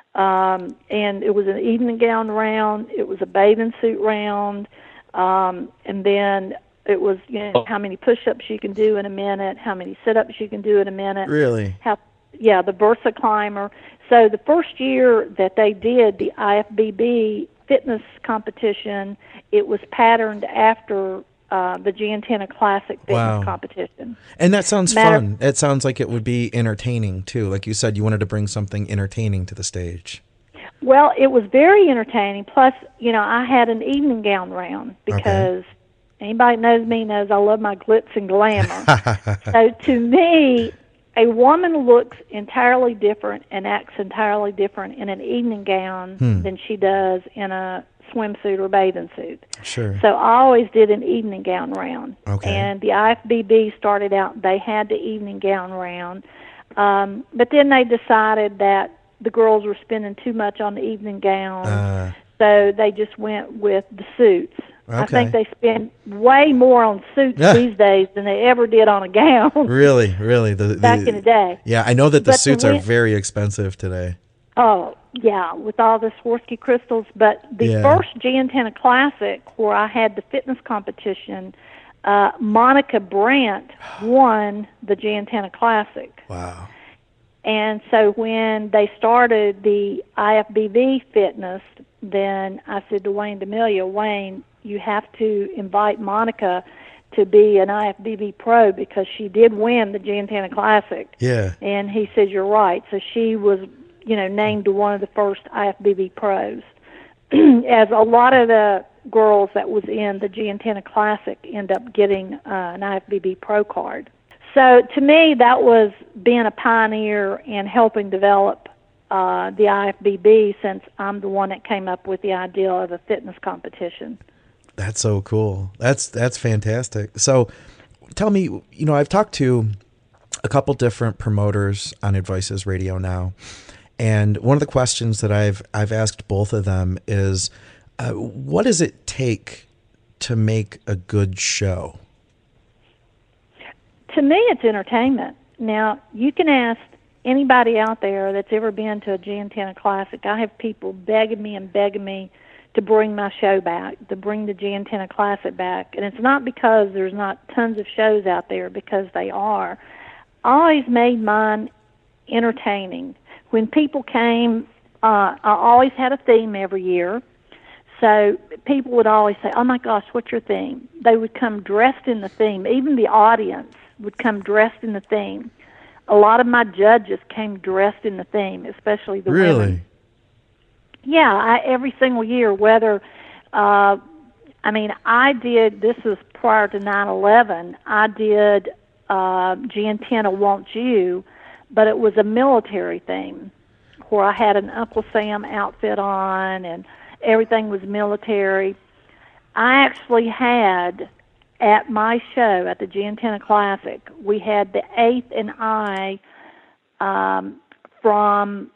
Um, and it was an evening gown round. It was a bathing suit round. Um, and then it was, you know, how many push-ups you can do in a minute, how many sit-ups you can do in a minute. Really? How, yeah, the Versa Climber. So the first year that they did the I F B B fitness competition, it was patterned after uh, the Jan Tana Classic fitness wow. competition. And that sounds Matter- fun. It sounds like it would be entertaining, too. Like you said, you wanted to bring something entertaining to the stage. Well, it was very entertaining. Plus, you know, I had an evening gown round because okay. anybody knows me knows I love my glitz and glamour. So to me, a woman looks entirely different and acts entirely different in an evening gown hmm. than she does in a swimsuit or bathing suit. Sure. So I always did an evening gown round. Okay. And the I F B B started out, they had the evening gown round. Um, but then they decided that the girls were spending too much on the evening gowns, uh, so they just went with the suits. Okay. I think they spend way more on suits yeah. these days than they ever did on a gown. Really, really. The, the, Back in the day. Yeah, I know that the but suits the, are very expensive today. Oh, yeah, with all the Swarovski crystals. But the yeah. first Jan Tana Classic, where I had the fitness competition, uh, Monica Brandt won the Jan Tana Classic. Wow. And so when they started the I F B B fitness, then I said to Wayne DeMilia, Wayne, you have to invite Monica to be an I F B B pro because she did win the Jan Tana Classic. Yeah. And he says, you're right. So she was, you know, named one of the first I F B B pros. As a lot of the girls that was in the Jan Tana Classic end up getting uh, an I F B B pro card. So to me, that was being a pioneer and helping develop uh, the I F B B, since I'm the one that came up with the idea of a fitness competition. That's so cool. That's that's fantastic. So tell me, you know, I've talked to a couple different promoters on Advices Radio now, and one of the questions that I've I've asked both of them is, uh, what does it take to make a good show? to me, it's entertainment. Now, you can ask anybody out there that's ever been to a Giantenna Classic. I have people begging me and begging me to bring my show back, to bring the Giantenna Classic back. And it's not because there's not tons of shows out there, because they are. I always made mine entertaining. When people came, uh, I always had a theme every year. So people would always say, oh, my gosh, what's your theme? They would come dressed in the theme. Even the audience would come dressed in the theme. A lot of my judges came dressed in the theme, especially the really? women. Yeah, I, every single year, whether, uh, I mean, I did, this was prior to nine eleven, I did uh, Giantenna Wants You, but it was a military theme where I had an Uncle Sam outfit on and everything was military. I actually had, at my show, at the Giantenna Classic, we had the eighth and I um, from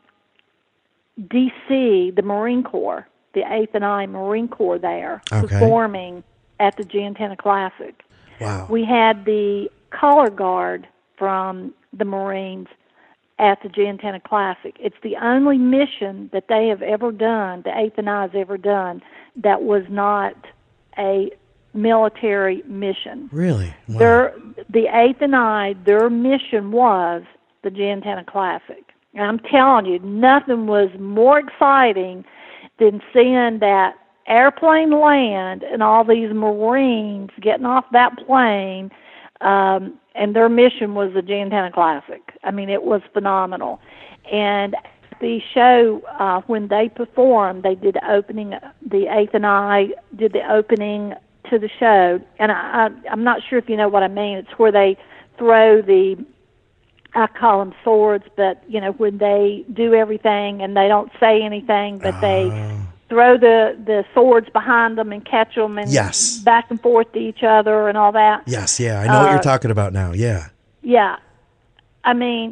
D C, the Marine Corps, the eighth and I Marine Corps there, okay. performing at the Giantenna Classic. Wow. We had the color guard from the Marines at the Giantenna Classic. It's the only mission that they have ever done, the eighth and I has ever done, that was not a military mission. Really? Wow. Their, the eighth and I, their mission was the Giantenna Classic. And I'm telling you, nothing was more exciting than seeing that airplane land and all these Marines getting off that plane, um, and their mission was the Giantenna Classic. I mean, it was phenomenal. And the show, uh, when they performed, they did the opening, the eighth and I did the opening to the show. And I, I, I'm not sure if you know what I mean. It's where they throw the, I call them swords, but, you know, when they do everything and they don't say anything, but they Uh, throw the, the swords behind them and catch them and Yes. back and forth to each other and all that. yes, yeah, I know what Uh, you're talking about now. Yeah. Yeah. I mean,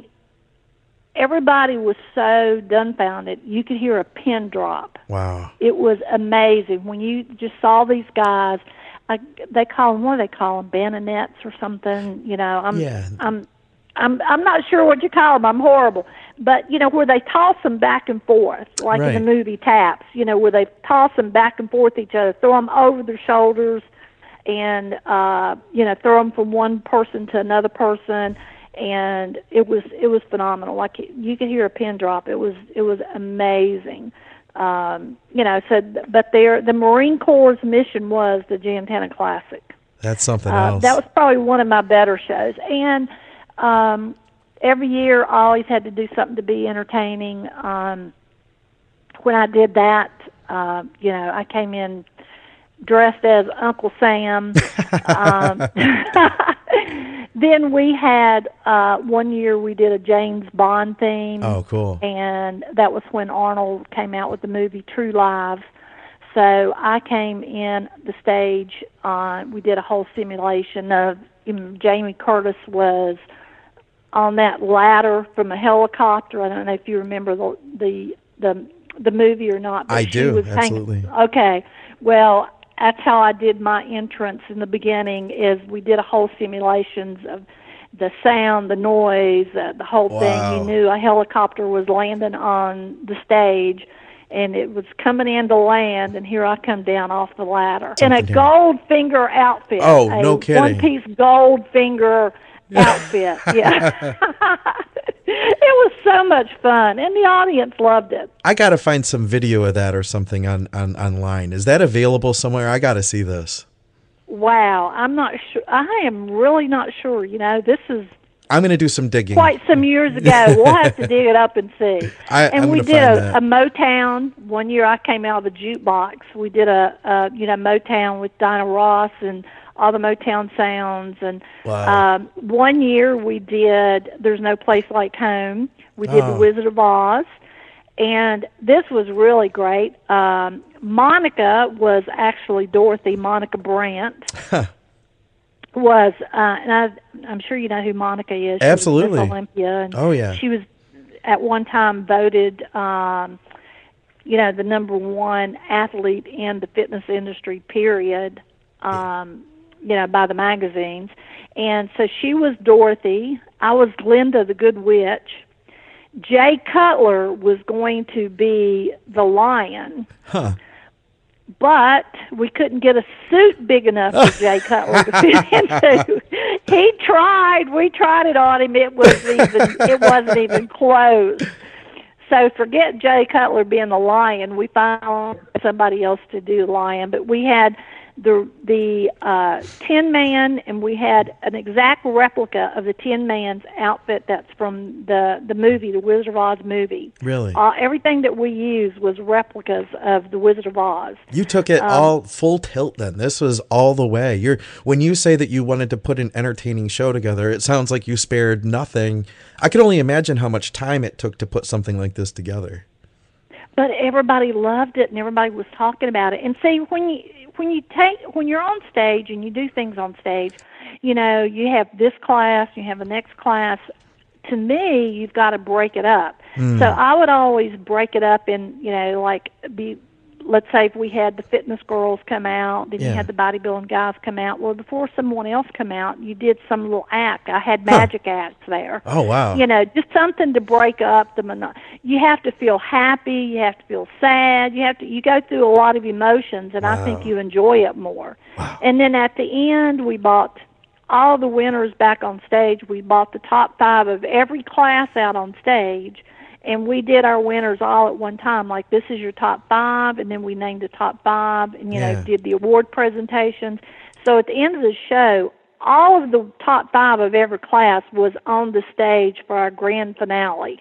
everybody was so dumbfounded. You could hear a pin drop. Wow. It was amazing. When you just saw these guys, I, they call them, what do they call them, banonets or something? You know, I'm, Yeah. I'm, I'm, I'm not sure what you call them. I'm horrible. But, you know, where they toss them back and forth, like Right. in the movie Taps, you know, where they toss them back and forth each other, throw them over their shoulders and, uh, you know, throw them from one person to another person. And it was, it was phenomenal. Like you could hear a pin drop. It was, it was amazing. Um, you know, so, but their, the Marine Corps' mission was the Giantenna Classic. That's something Uh, else. that was probably one of my better shows. And um, every year I always had to do something to be entertaining. Um, when I did that, uh, you know, I came in dressed as Uncle Sam. um, then we had, uh, one year we did a James Bond theme. Oh, cool. And that was when Arnold came out with the movie True Lives. So I came in the stage, uh, we did a whole simulation of um, Jamie Curtis was on that ladder from a helicopter. I don't know if you remember the the the, the movie or not. But I she do, was absolutely. Hanging, okay, well, that's how I did my entrance in the beginning. Is we did a whole simulations of the sound, the noise, uh, the whole Wow. thing. You knew a helicopter was landing on the stage, and it was coming in to land, and here I come down off the ladder in a Something here. Goldfinger outfit. Oh, a no kidding. one-piece Goldfinger outfit. Yeah. It was so much fun, and the audience loved it. I got to find some video of that or something on, on online. Is that available somewhere? I got to see this. Wow. I'm not sure. I am really not sure. You know, this is I'm going to do some digging. quite some years ago. We'll have to dig it up and see. I- and I'm we gonna did find a, that. a Motown. One year I came out of the jukebox. We did a, a you know Motown with Dinah Ross and all the Motown sounds. And Wow. um, one year we did There's No Place Like Home. We did Oh. The Wizard of Oz. And this was really great. Um, Monica was actually Dorothy, Monica Brandt. was, uh, and I, I'm sure you know who Monica is. She Absolutely. was Miss Olympia. And Oh, yeah. She was at one time voted, um, you know, the number one athlete in the fitness industry, period, um, you know, by the magazines. And so she was Dorothy. I was Glinda the Good Witch. Jay Cutler was going to be the lion. Huh. But we couldn't get a suit big enough for Jay Cutler to fit into. He tried. We tried it on him. It was even. It wasn't even close. So forget Jay Cutler being the lion. We found somebody else to do the lion. But we had the the uh, Tin Man, and we had an exact replica of the Tin Man's outfit that's from the, the movie, the Wizard of Oz movie. Really? Uh, everything that we used was replicas of the Wizard of Oz. You took it um, all full tilt then. This was all the way. You're when you say that you wanted to put an entertaining show together, it sounds like you spared nothing. I can only imagine how much time it took to put something like this together. But everybody loved it, and everybody was talking about it. And see, when you when you take when you're on stage and you do things on stage, you know, you have this class, you have the next class. To me, you've got to break it up. Mm. So I would always break it up in, you know, like be. Let's say if we had the fitness girls come out, then yeah. you had the bodybuilding guys come out. Well, before someone else come out, you did some little act. I had magic huh. acts there. Oh, wow. You know, just something to break up the mono- You have to feel happy. You have to feel sad. You have to. You go through a lot of emotions, and wow. I think you enjoy it more. Wow. And then at the end, we bought all the winners back on stage. We bought the top five of every class out on stage. And we did our winners all at one time, like this is your top five, and then we named the top five, and, you yeah. know, did the award presentations. So at the end of the show, all of the top five of every class was on the stage for our grand finale.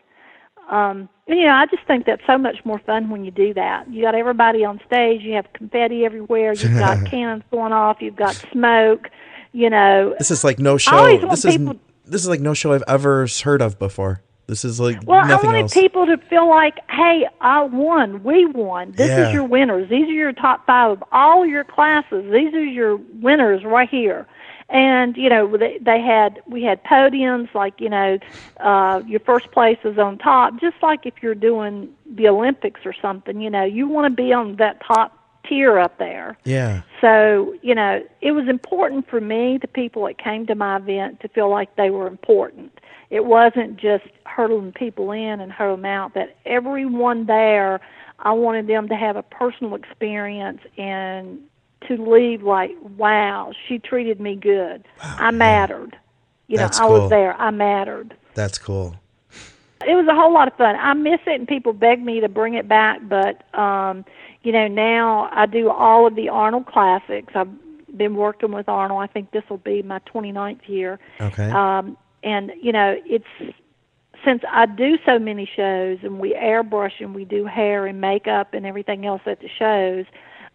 Um, and, you know, I just think that's so much more fun when you do that. You got everybody on stage, you have confetti everywhere, you've got cannons going off, you've got smoke, you know. This is like no show. This is, people, this is like no show I've ever heard of before. This is like well, nothing I wanted else. people to feel like, hey, I won. We won. This yeah. is your winners. These are your top five of all your classes. These are your winners right here. And, you know, they, they had, we had podiums, like, you know, uh, your first place is on top, just like if you're doing the Olympics or something, you know, you want to be on that top tier up there. Yeah. So, you know, it was important for me, the people that came to my event, to feel like they were important. It wasn't just hurdling people in and hurdle them out, that everyone there, I wanted them to have a personal experience and to leave like, wow, she treated me good. Wow, I mattered. You That's know, I cool. was there. I mattered. That's cool. It was a whole lot of fun. I miss it, and people beg me to bring it back, but, um, you know, now I do all of the Arnold Classics. I've been working with Arnold. I think this will be my twenty-ninth year. Okay. Um, and, you know, it's since I do so many shows and we airbrush and we do hair and makeup and everything else at the shows,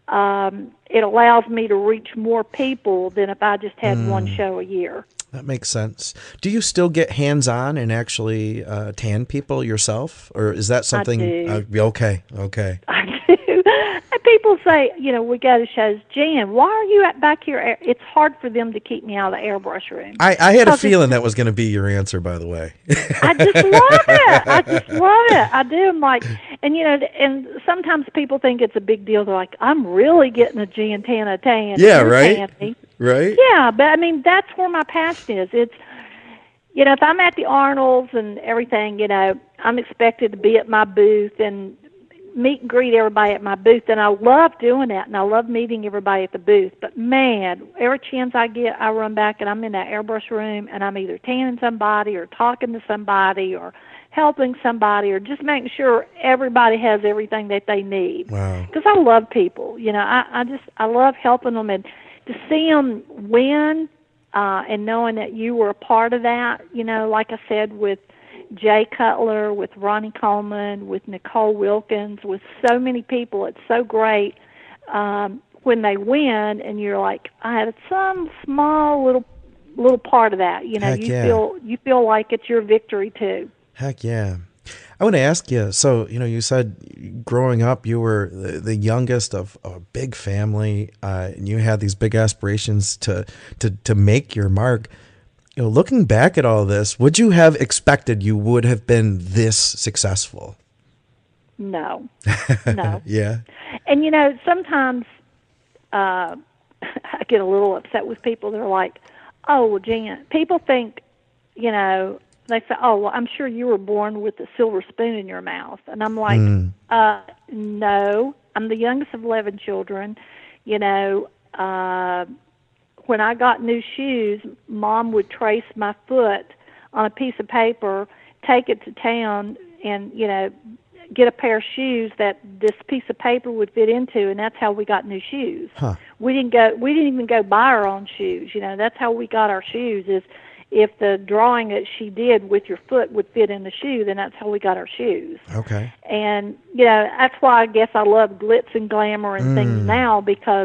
um, it allows me to reach more people than if I just had mm. one show a year. That makes sense. Do you still get hands-on and actually uh, tan people yourself? Or is that something? I do. Uh, okay, okay. I do. And people say, you know, we go to shows, Jan, why are you at back here? It's hard for them to keep me out of the airbrush room. I, I had a feeling that was going to be your answer, by the way. I just love it. I just love it. I do. I'm like, and, you know, and sometimes people think it's a big deal. They're like, I'm really getting a Jan Tana tan. Yeah, right? Right? Yeah, but, I mean, that's where my passion is. It's, you know, if I'm at the Arnolds and everything, you know, I'm expected to be at my booth and meet and greet everybody at my booth, and I love doing that, and I love meeting everybody at the booth. But, man, every chance I get, I run back, and I'm in that airbrush room, and I'm either tanning somebody or talking to somebody or helping somebody or just making sure everybody has everything that they need. Wow. Because I love people. You know, I, I just, I love helping them, and to see them win uh, and knowing that you were a part of that, you know, like I said, with Jay Cutler, with Ronnie Coleman, with Nicole Wilkins, with so many people. It's so great um, when they win, and you're like, I had some small little little part of that. You know, Heck you yeah. feel you feel like it's your victory too. Heck yeah. I want to ask you, so, you know, you said growing up you were the, the youngest of, of a big family, uh, and you had these big aspirations to, to, to make your mark. You know, looking back at all this, would you have expected you would have been this successful? No, no. Yeah. And, you know, sometimes uh, I get a little upset with people. They're like, Oh, well, Jan, people think, you know, they say, oh, well, I'm sure you were born with a silver spoon in your mouth. And I'm like, Mm. uh, no, I'm the youngest of eleven children. You know, uh, when I got new shoes, Mom would trace my foot on a piece of paper, take it to town, and, you know, get a pair of shoes that this piece of paper would fit into, and that's how we got new shoes. Huh. We didn't go. We didn't even go buy our own shoes. You know, that's how we got our shoes. Is if the drawing that she did with your foot would fit in the shoe, then that's how we got our shoes. Okay. And you know, that's why I guess I love glitz and glamour and Mm. things now, because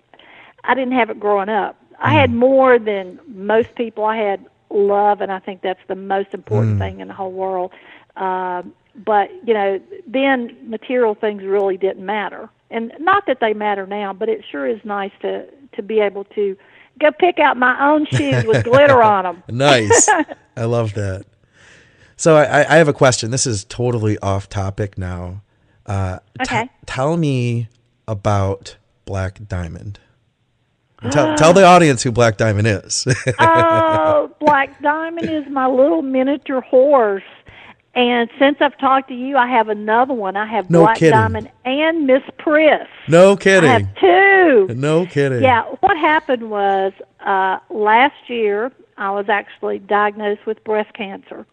I didn't have it growing up. I had more than most people. I had love, and I think that's the most important Mm. thing in the whole world. Um, but, you know, then material things really didn't matter. And not that they matter now, but it sure is nice to, to be able to go pick out my own shoes with glitter on them. Nice. I love that. So I, I have a question. This is totally off topic now. Uh, Okay. t- tell me about Black Diamond. And tell, tell the audience who Black Diamond is. Oh, Black Diamond is my little miniature horse. And since I've talked to you, I have another one. I have No Black kidding. Diamond and Miss Priss. No I kidding. have two. No kidding. Yeah, what happened was uh, last year I was actually diagnosed with breast cancer.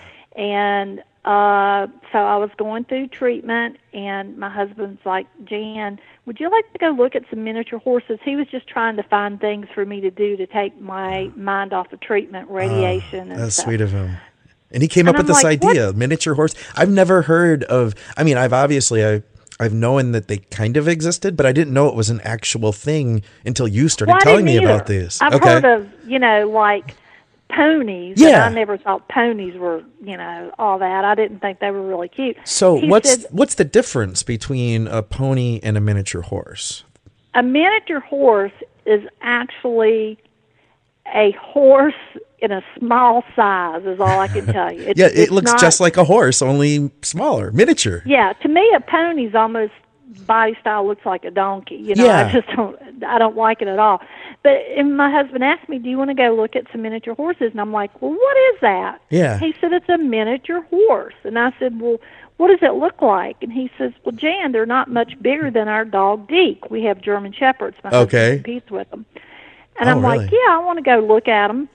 And uh, so I was going through treatment, and my husband's like, Jan, would you like to go look at some miniature horses? He was just trying to find things for me to do to take my mind off of treatment, radiation, and That's stuff. sweet of him. And he came And up with I'm this like, idea, miniature horse. I've never heard of, I mean, I've obviously, I, I've known that they kind of existed, but I didn't know it was an actual thing until you started Well, I telling me didn't about either. this. I've okay. heard of, you know, like ponies. Yeah. And I never thought ponies were, you know, all that. I didn't think they were really cute. So He what's said, what's the difference between a pony and a miniature horse? a miniature horse is actually a horse in a small size, is all I can tell you. It's, Yeah, it it's looks not- just like a horse, only smaller, miniature. Yeah, to me, a pony's almost body style looks like a donkey. You know, Yeah. I just don't, I don't like it at all. But and my husband asked me, "Do you want to go look at some miniature horses?" And I'm like, "Well, what is that?" Yeah. He said, "It's a miniature horse." And I said, "Well, what does it look like?" And he says, "Well, Jan, they're not much bigger than our dog Deke. We have German Shepherds. My Okay. husband competes with them." And Oh, I'm like, really? "Yeah, I want to go look at them."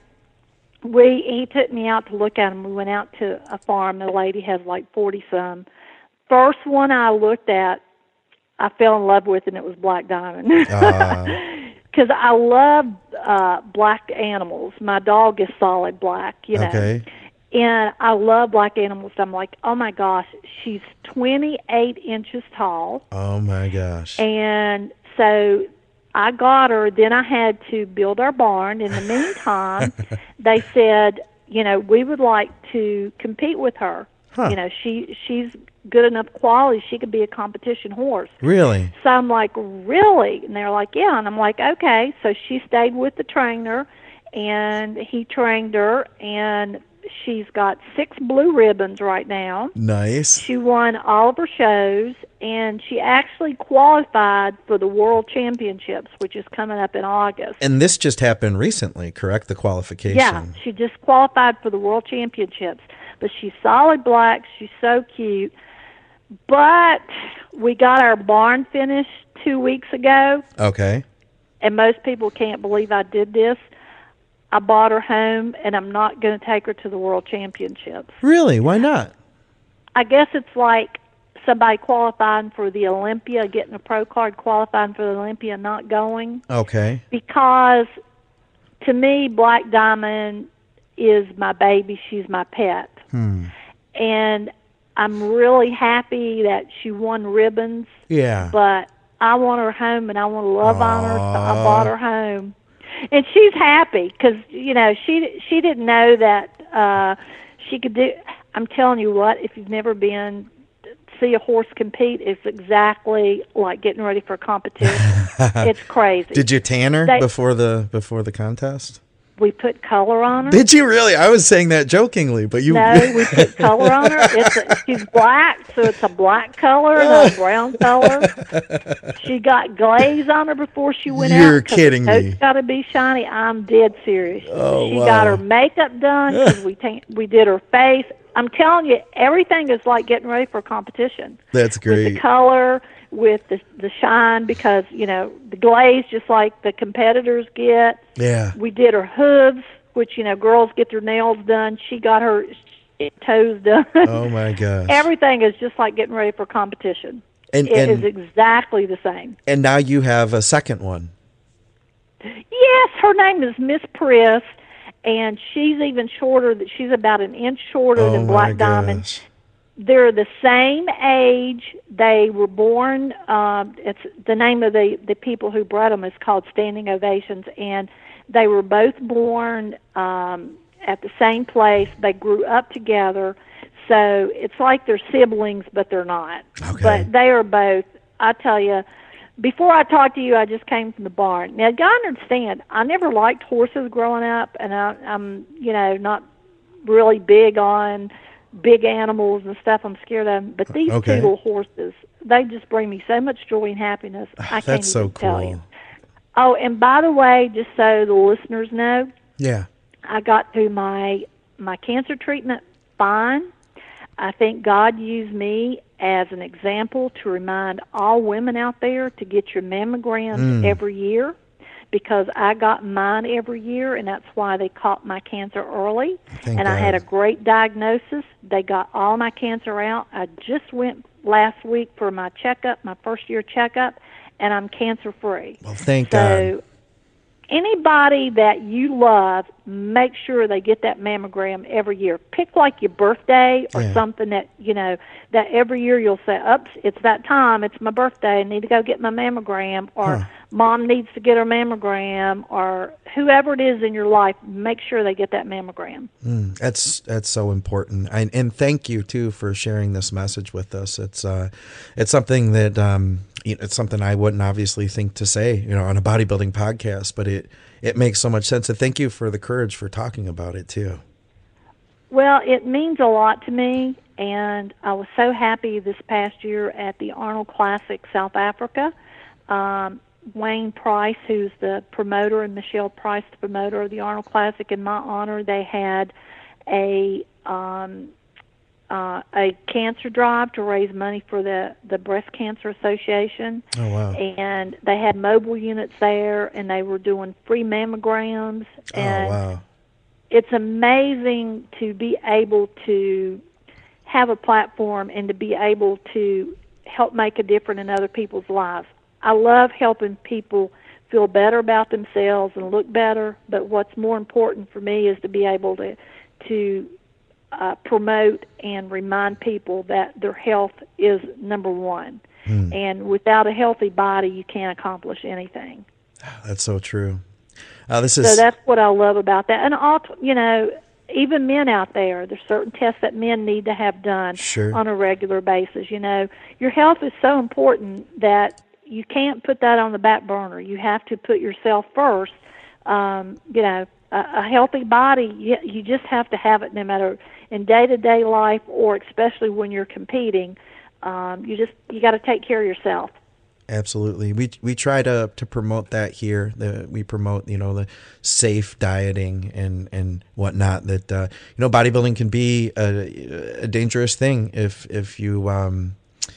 We he took me out to look at them. We went out to a farm. The lady has like forty some. First one I looked at, I fell in love with, and it was Black Diamond. Because I love uh, black animals. My dog is solid black, you know. Okay. And I love black animals. I'm like, oh my gosh, she's twenty-eight inches tall. Oh my gosh. And so I got her. Then I had to build our barn. In the meantime, they said, you know, we would like to compete with her. Huh. You know, she she's good enough quality. She could be a competition horse. Really? So I'm like, really? And they're like, yeah. And I'm like, okay. So she stayed with the trainer, and he trained her, and she's got six blue ribbons right now. Nice. She won all of her shows, and she actually qualified for the World Championships, which is coming up in August. And this just happened recently, correct? The qualification. Yeah, she just qualified for the World Championships. But she's solid black. She's so cute. But we got our barn finished two weeks ago, Okay. and most people can't believe I did this. I bought her home, and I'm not going to take her to the World Championships. Really? Why not? I guess it's like somebody qualifying for the Olympia, getting a pro card, qualifying for the Olympia, not going. Okay. Because to me, Black Diamond is my baby. She's my pet. Hmm. And I'm really happy that she won ribbons, Yeah. but I want her home and I want to love on her, so I bought her home. And she's happy because, you know, she she didn't know that uh, she could do. I'm telling you what, if you've never been see a horse compete, it's exactly like getting ready for a competition. It's crazy. Did you tan her They- before the before the contest? We put color on her. Did you really? I was saying that jokingly, but you... No, we put color on her. It's a, she's black, so it's a black color, not a brown color. She got glaze on her before she went You're out. You're kidding the me. Got to be shiny. I'm dead serious. Oh, she wow. got her makeup done. 'Cause we ta- we did her face. I'm telling you, everything is like getting ready for a competition. That's great. With the color, with the the shine, because, you know, the glaze, just like the competitors get. Yeah. We did her hooves, which, you know, girls get their nails done. She got her toes done. Oh, my gosh. Everything is just like getting ready for competition. And, It and, is exactly the same. And now you have a second one. Yes, her name is Miss Priss, and she's even shorter. That She's about an inch shorter Oh, than my Black Diamond. gosh. They're the same age. They were born. Uh, it's the name of the the people who bred them is called Standing Ovations, and they were both born um, at the same place. They grew up together, so it's like they're siblings, but they're not. Okay. But they are both. I tell you, before I talked to you, I just came from the barn. Now, you gotta understand, I never liked horses growing up, and I, I'm, you know, not really big on big animals and stuff. I'm scared of them. But these Okay. two little horses, they just bring me so much joy and happiness. I can't That's so even tell you. cool. Oh, and by the way, just so the listeners know, Yeah. I got through my my cancer treatment fine. I think God used me as an example to remind all women out there to get your mammograms Mm. every year, because I got mine every year, and that's why they caught my cancer early. Thank and I had a God. great diagnosis. They got all my cancer out. I just went last week for my checkup, my first year checkup, and I'm cancer free. Well, thank So God. anybody that you love, make sure they get that mammogram every year. Pick like your birthday or Yeah. something that, you know, that every year you'll say, oops, it's that time, it's my birthday, I need to go get my mammogram, or Huh. mom needs to get her mammogram, or whoever it is in your life, make sure they get that mammogram. Mm, that's that's so important, I, and thank you too for sharing this message with us. It's uh, it's something that um, you know, it's something I wouldn't obviously think to say, you know, on a bodybuilding podcast, but it it makes so much sense. And thank you for the courage for talking about it too. Well, it means a lot to me, and I was so happy this past year at the Arnold Classic South Africa. Um, Wayne Price, who's the promoter, and Michelle Price, the promoter of the Arnold Classic, in my honor, they had a um, uh, a cancer drive to raise money for the, the Breast Cancer Association. Oh wow! And they had mobile units there, and they were doing free mammograms. And oh wow! it's amazing to be able to have a platform and to be able to help make a difference in other people's lives. I love helping people feel better about themselves and look better, but what's more important for me is to be able to to uh, promote and remind people that their health is number one. Mm. And without a healthy body, you can't accomplish anything. That's so true. Uh, this is So that's what I love about that. And, all, you know, even men out there, there's certain tests that men need to have done Sure. on a regular basis. You know, your health is so important that you can't put that on the back burner. You have to put yourself first. Um, you know, a, a healthy body, you, you just have to have it no matter in day-to-day life, or especially when you're competing. Um, you just, you got to take care of yourself. Absolutely. We we try to to promote that here. The, we promote, you know, the safe dieting and, and whatnot. That uh, you know, bodybuilding can be a, a dangerous thing if if you um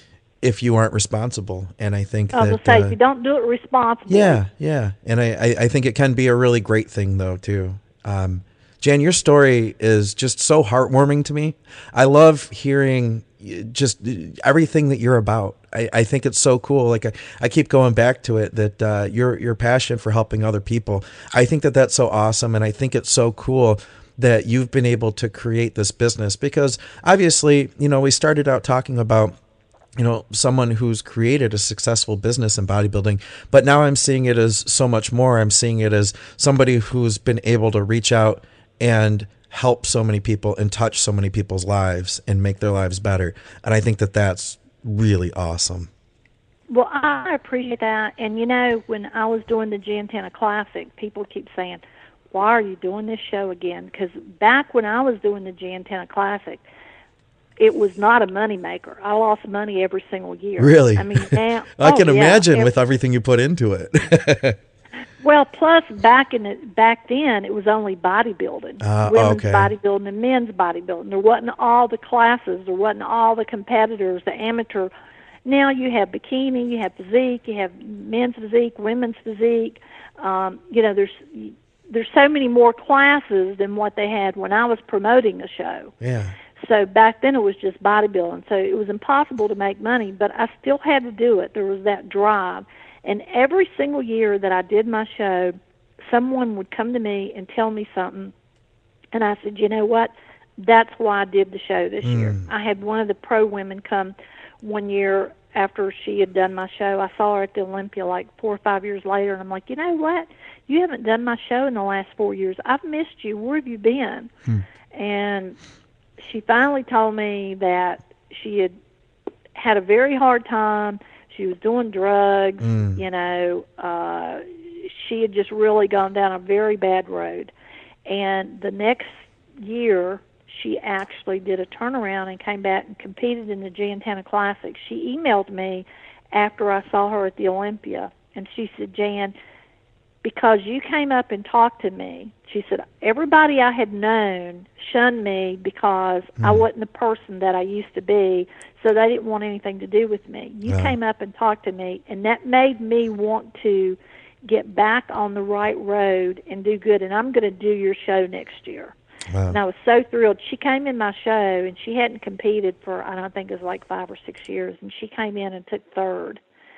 if you aren't responsible. And I think I was that going to say, uh, if you don't do it responsibly. yeah, yeah. And I, I, I think it can be a really great thing though too. Um, Jan, your story is just so heartwarming to me. I love hearing just everything that you're about. I, I think it's so cool. Like I, I keep going back to it, that uh, your your passion for helping other people. I think that that's so awesome, and I think it's so cool that you've been able to create this business, because obviously, you know, we started out talking about, you know, someone who's created a successful business in bodybuilding, but now I'm seeing it as so much more. I'm seeing it as somebody who's been able to reach out and help so many people and touch so many people's lives and make their lives better. And I think that that's really awesome. Well, I appreciate that. And, you know, when I was doing the Gentana Classic, people keep saying, why are you doing this show again? Because back when I was doing the Giantanna Classic, it was not a money maker. I lost money every single year. Really? I mean, now I oh, can yeah, imagine every, with everything you put into it. Well, plus back in the, back then, it was only bodybuilding, Uh, women's okay. bodybuilding and men's bodybuilding. There wasn't all the classes. There wasn't all the competitors, the amateur. Now you have bikini, you have physique, you have men's physique, women's physique. Um, you know, there's there's so many more classes than what they had when I was promoting the show. Yeah. So back then it was just bodybuilding. So it was impossible to make money, but I still had to do it. There was that drive. And every single year that I did my show, someone would come to me and tell me something. And I said, you know what? That's why I did the show this Mm. year. I had one of the pro women come one year after she had done my show. I saw her at the Olympia like four or five years later, and I'm like, you know what? You haven't done my show in the last four years. I've missed you. Where have you been? Hmm. And she finally told me that she had had a very hard time. She was doing drugs, Mm. you know. Uh, she had just really gone down a very bad road. And the next year, she actually did a turnaround and came back and competed in the Giantanna Classic. She emailed me after I saw her at the Olympia, and she said, Jan, because you came up and talked to me, she said, everybody I had known shunned me because mm. I wasn't the person that I used to be, so they didn't want anything to do with me. You Yeah. came up and talked to me, and that made me want to get back on the right road and do good, and I'm going to do your show next year. Wow. And I was so thrilled. She came in my show, and she hadn't competed for, I don't think it was like five or six years, and she came in and took third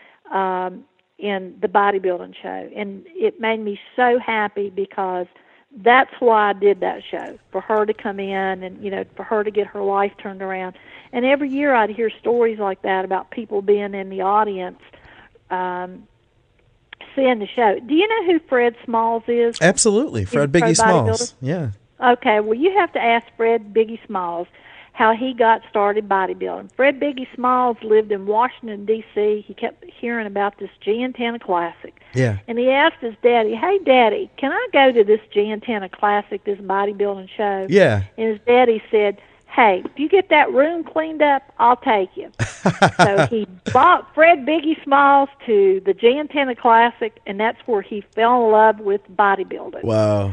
um, in the bodybuilding show. And it made me so happy because that's why I did that show, for her to come in and, you know, for her to get her life turned around. And every year I'd hear stories like that about people being in the audience um, seeing the show. Do you know who Fred Smalls is? Absolutely. Fred Biggie Smalls. Yeah. Okay, well, you have to ask Fred Biggie Smalls how he got started bodybuilding. Fred Biggie Smalls lived in Washington, D C He kept hearing about this Giantanna Classic. Yeah. And he asked his daddy, hey, Daddy, can I go to this Giantanna Classic, this bodybuilding show? Yeah. And his daddy said, hey, if you get that room cleaned up, I'll take you. So he brought Fred Biggie Smalls to the Giantanna Classic, and that's where he fell in love with bodybuilding. Wow.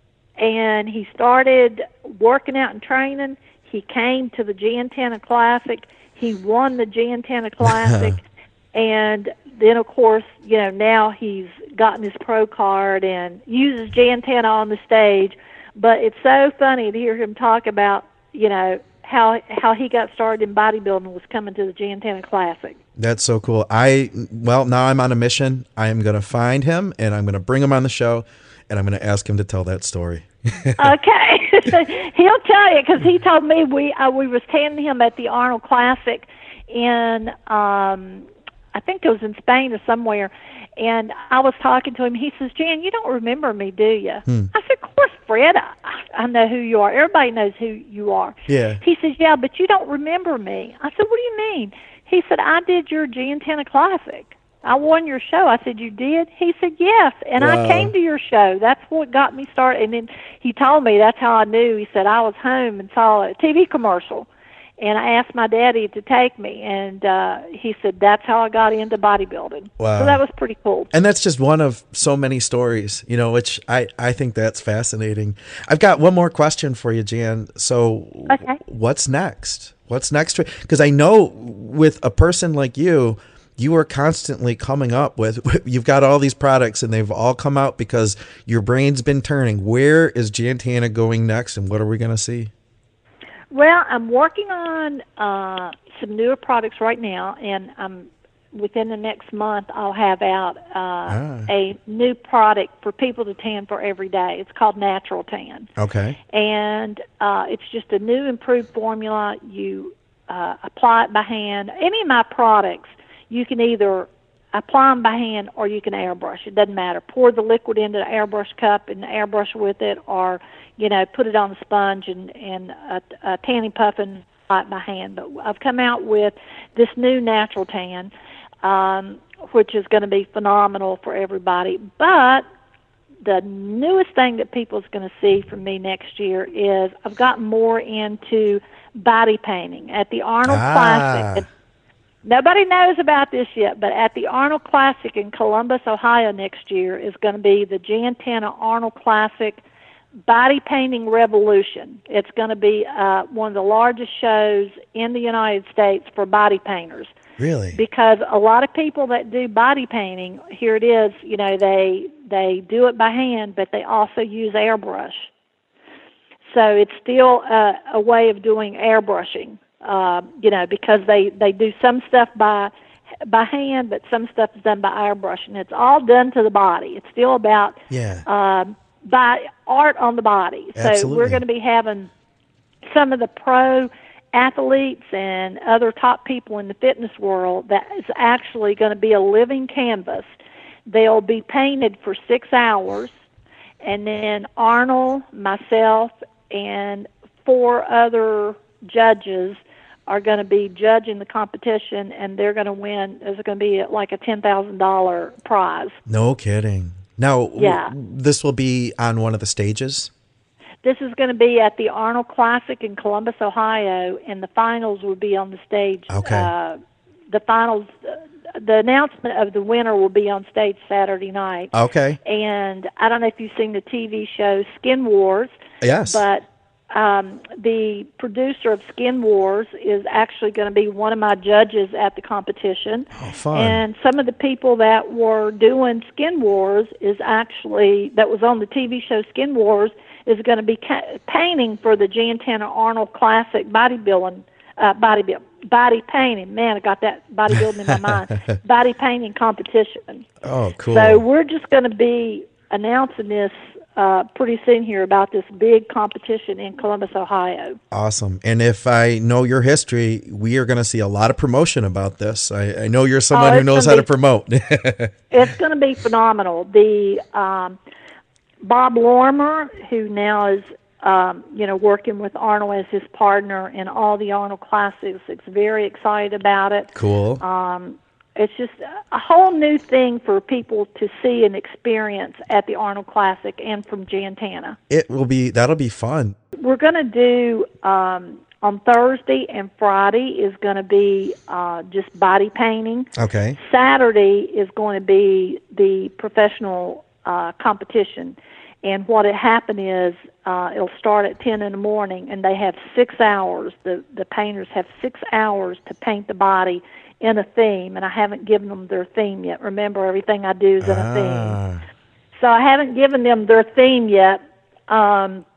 And he started working out and training. He came to the Giantanna Classic. He won the Giantanna Classic. And then, of course, you know, now he's gotten his pro card and uses Giantanna on the stage. But it's so funny to hear him talk about, you know, how how he got started in bodybuilding was coming to the Giantanna Classic. That's so cool. I, well, now I'm on a mission. I am going to find him, and I'm going to bring him on the show, and I'm going to ask him to tell that story. Okay. He'll tell you, because he told me we uh, we were standing him at the Arnold Classic in, um, I think it was in Spain or somewhere, and I was talking to him. He says, Jan, you don't remember me, do you? Hmm. I said, of course, Fred, I, I know who you are. Everybody knows who you are. Yeah. He says, yeah, but you don't remember me. I said, what do you mean? He said, I did your Giantanna Classic. I won your show. I said, you did? He said, yes, and Wow. I came to your show. That's what got me started. And then he told me, that's how I knew. He said, I was home and saw a T V commercial, and I asked my daddy to take me, and uh, he said, that's how I got into bodybuilding. Wow. So that was pretty cool. And that's just one of so many stories, you know, which I, I think that's fascinating. I've got one more question for you, Jan. So Okay. what's next? What's next? Because I know with a person like you, you are constantly coming up with, you've got all these products and they've all come out because your brain's been turning. Where is Giantanna going next, and what are we going to see? Well, I'm working on uh, some newer products right now, and um, within the next month I'll have out uh, Ah. a new product for people to tan for every day. It's called Natural Tan. Okay. And uh, it's just a new improved formula. You uh, apply it by hand. Any of my products, you can either apply them by hand or you can airbrush. It doesn't matter. Pour the liquid into the airbrush cup and airbrush with it, or, you know, put it on a sponge and, and a, a tanning puff and apply it by hand. But I've come out with this new Natural Tan, um, which is going to be phenomenal for everybody. But the newest thing that people's going to see from me next year is I've gotten more into body painting at the Arnold Ah. Classic. It, nobody knows about this yet, but at the Arnold Classic in Columbus, Ohio next year is going to be the Jantana Arnold Classic Body Painting Revolution. It's going to be uh, one of the largest shows in the United States for body painters. Really? Because a lot of people that do body painting, here it is, you know, they they do it by hand, but they also use airbrush. So it's still a, a way of doing airbrushing, uh, you know, because they, they do some stuff by by hand, but some stuff is done by airbrushing. It's all done to the body. It's still about Yeah. um, by art on the body. So Absolutely. we're going to be having some of the pro athletes and other top people in the fitness world that is actually going to be a living canvas. They'll be painted for six hours, and then Arnold, myself, and four other judges are going to be judging the competition, and they're going to win. There's going to be like a ten thousand dollars prize. No kidding. Now, w- Yeah. this will be on one of the stages? This is going to be at the Arnold Classic in Columbus, Ohio, and the finals will be on the stage. Okay. Uh, the finals, uh, the announcement of the winner will be on stage Saturday night. Okay. And I don't know if you've seen the T V show Skin Wars, Yes. but um, the producer of Skin Wars is actually going to be one of my judges at the competition. Oh, fun. And some of the people that were doing Skin Wars is actually, that was on the T V show Skin Wars, is going to be ca- painting for the Jantana Arnold Classic bodybuilding, uh, body, body painting. Man, I got that bodybuilding in my mind. Body painting competition. Oh, cool. So we're just going to be announcing this uh, pretty soon here about this big competition in Columbus, Ohio. Awesome. And if I know your history, we are going to see a lot of promotion about this. I, I know you're someone Oh, who it's knows how gonna to promote. It's going to be phenomenal. The um, Bob Lormer, who now is um, you know working with Arnold as his partner in all the Arnold Classics, is very excited about it. Cool. Um, it's just a whole new thing for people to see and experience at the Arnold Classic and from Jantana. It will be, that'll be fun. We're going to do, um, on Thursday and Friday is going to be uh, just body painting. Okay. Saturday is going to be the professional uh, competition. And what had happened is uh, it'll start at ten in the morning, and they have six hours. The, the painters have six hours to paint the body in a theme, and I haven't given them their theme yet. Remember, everything I do is in a Ah. theme. So I haven't given them their theme yet, um,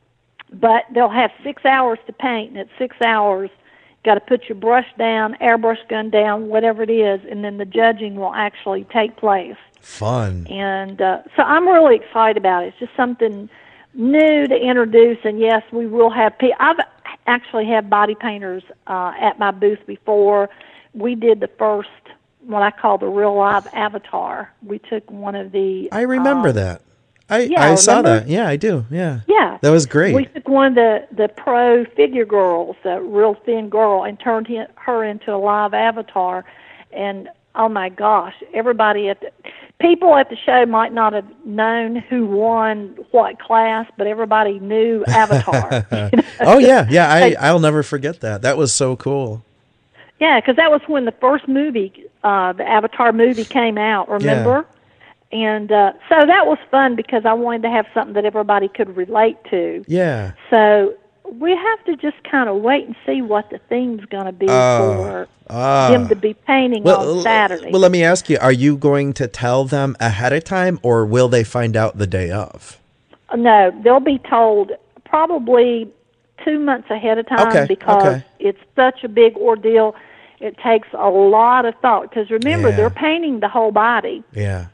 but they'll have six hours to paint, and at six hours, got to put your brush down, airbrush gun down, whatever it is, and then the judging will actually take place. Fun. And uh, so I'm really excited about it. It's just something new to introduce, and yes, we will have pe- I've actually had body painters uh, at my booth before. We did the first, what I call the real live avatar. We took one of the... I remember um, that. I, yeah, I saw remember? that. Yeah, I do. Yeah. Yeah. That was great. We took one of the, the pro figure girls, a real thin girl, and turned he- her into a live avatar. And, oh, my gosh, everybody at the... People at the show might not have known who won what class, but everybody knew Avatar. You know? Oh, yeah. Yeah, I, I'll never forget that. That was so cool. Yeah, because that was when the first movie, uh, the Avatar movie, came out, remember? And uh, so that was fun because I wanted to have something that everybody could relate to. Yeah. So we have to just kind of wait and see what the theme's going to be Oh, for ah. them to be painting Well, on Saturday. well, let me ask you, are you going to tell them ahead of time, or will they find out the day of? No, they'll be told probably two months ahead of time Okay, because okay. it's such a big ordeal. It takes a lot of thought because remember, Yeah. they're painting the whole body. Yeah.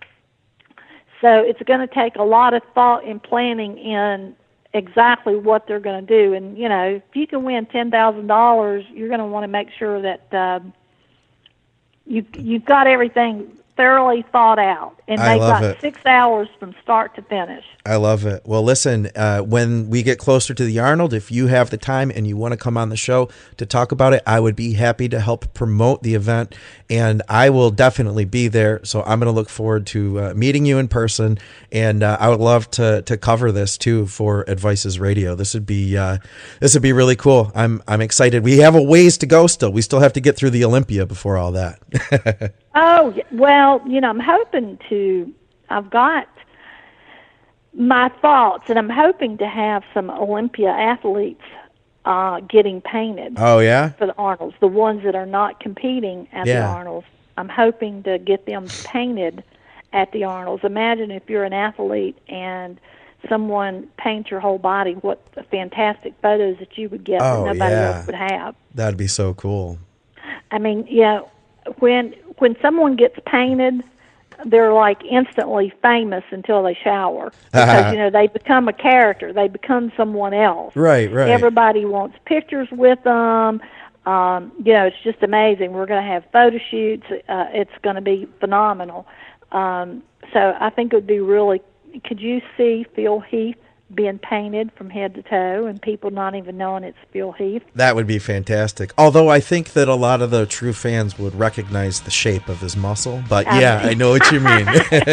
So it's going to take a lot of thought and planning in exactly what they're going to do. And, you know, if you can win ten thousand dollars, you're going to want to make sure that um, you, you've got everything thoroughly thought out, and I they've love got it. six hours from start to finish. I love it. Well, listen, uh, when we get closer to the Arnold, if you have the time and you want to come on the show to talk about it, I would be happy to help promote the event, and I will definitely be there. So I'm going to look forward to uh, meeting you in person, and uh, I would love to to cover this too for Advices Radio. This would be uh, this would be really cool. I'm I'm excited. We have a ways to go still. We still have to get through the Olympia before all that. Oh, well, you know, I'm hoping to, I've got my thoughts, and I'm hoping to have some Olympia athletes uh, getting painted. Oh, yeah? For the Arnolds, the ones that are not competing at Yeah. the Arnolds. I'm hoping to get them painted at the Arnolds. Imagine if you're an athlete and someone paints your whole body, what fantastic photos that you would get Oh, that nobody yeah. else would have. That'd be so cool. I mean, yeah, when when someone gets painted, they're like instantly famous until they shower, because you know they become a character, they become someone else. Right, right. Everybody wants pictures with them. Um, you know, it's just amazing. We're going to have photo shoots. Uh, it's going to be phenomenal. Um, so I think it would be really. Could you see Phil Heath being painted from head to toe and people not even knowing it's Phil Heath? That would be fantastic. Although I think that a lot of the true fans would recognize the shape of his muscle. But yeah, I know what you mean.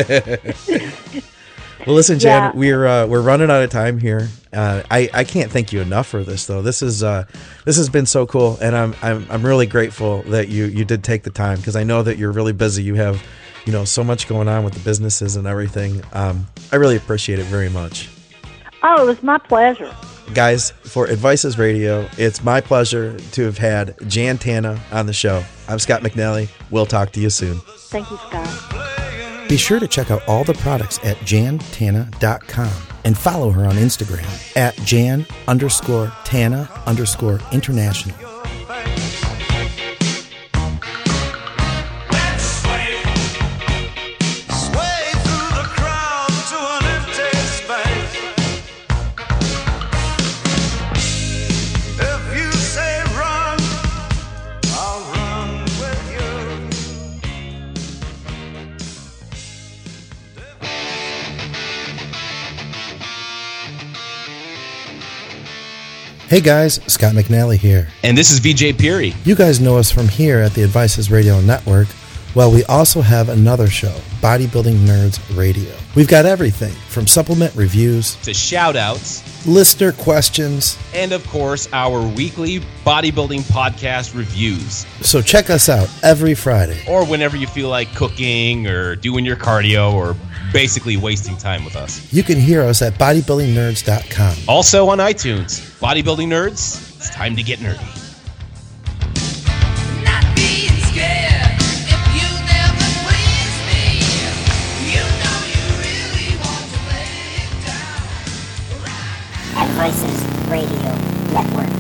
Well, listen, Jan, Yeah. we're uh, we're running out of time here. Uh, I I can't thank you enough for this, though. This is uh, this has been so cool, and I'm I'm I'm really grateful that you you did take the time, because I know that you're really busy. You have, you know, so much going on with the businesses and everything. Um, I really appreciate it very much. Oh, it was my pleasure. Guys, for Advices Radio, it's my pleasure to have had Jan Tana on the show. I'm Scott McNally. We'll talk to you soon. Thank you, Scott. Be sure to check out all the products at jan tana dot com and follow her on Instagram at jan underscore tana underscore international. Hey guys, Scott McNally here. And this is V J Peary. You guys know us from here at the Advices Radio Network. Well, we also have another show, Bodybuilding Nerds Radio. We've got everything from supplement reviews To shout outs, listener questions. and of course, our weekly bodybuilding podcast reviews. So check us out every Friday. Or whenever you feel like cooking or doing your cardio or basically wasting time with us. You can hear us at bodybuilding nerds dot com. Also on iTunes. Bodybuilding Nerds, it's time to get nerdy. Not being scared if you never please me. You know you really want to lay it down. Advices Radio Network.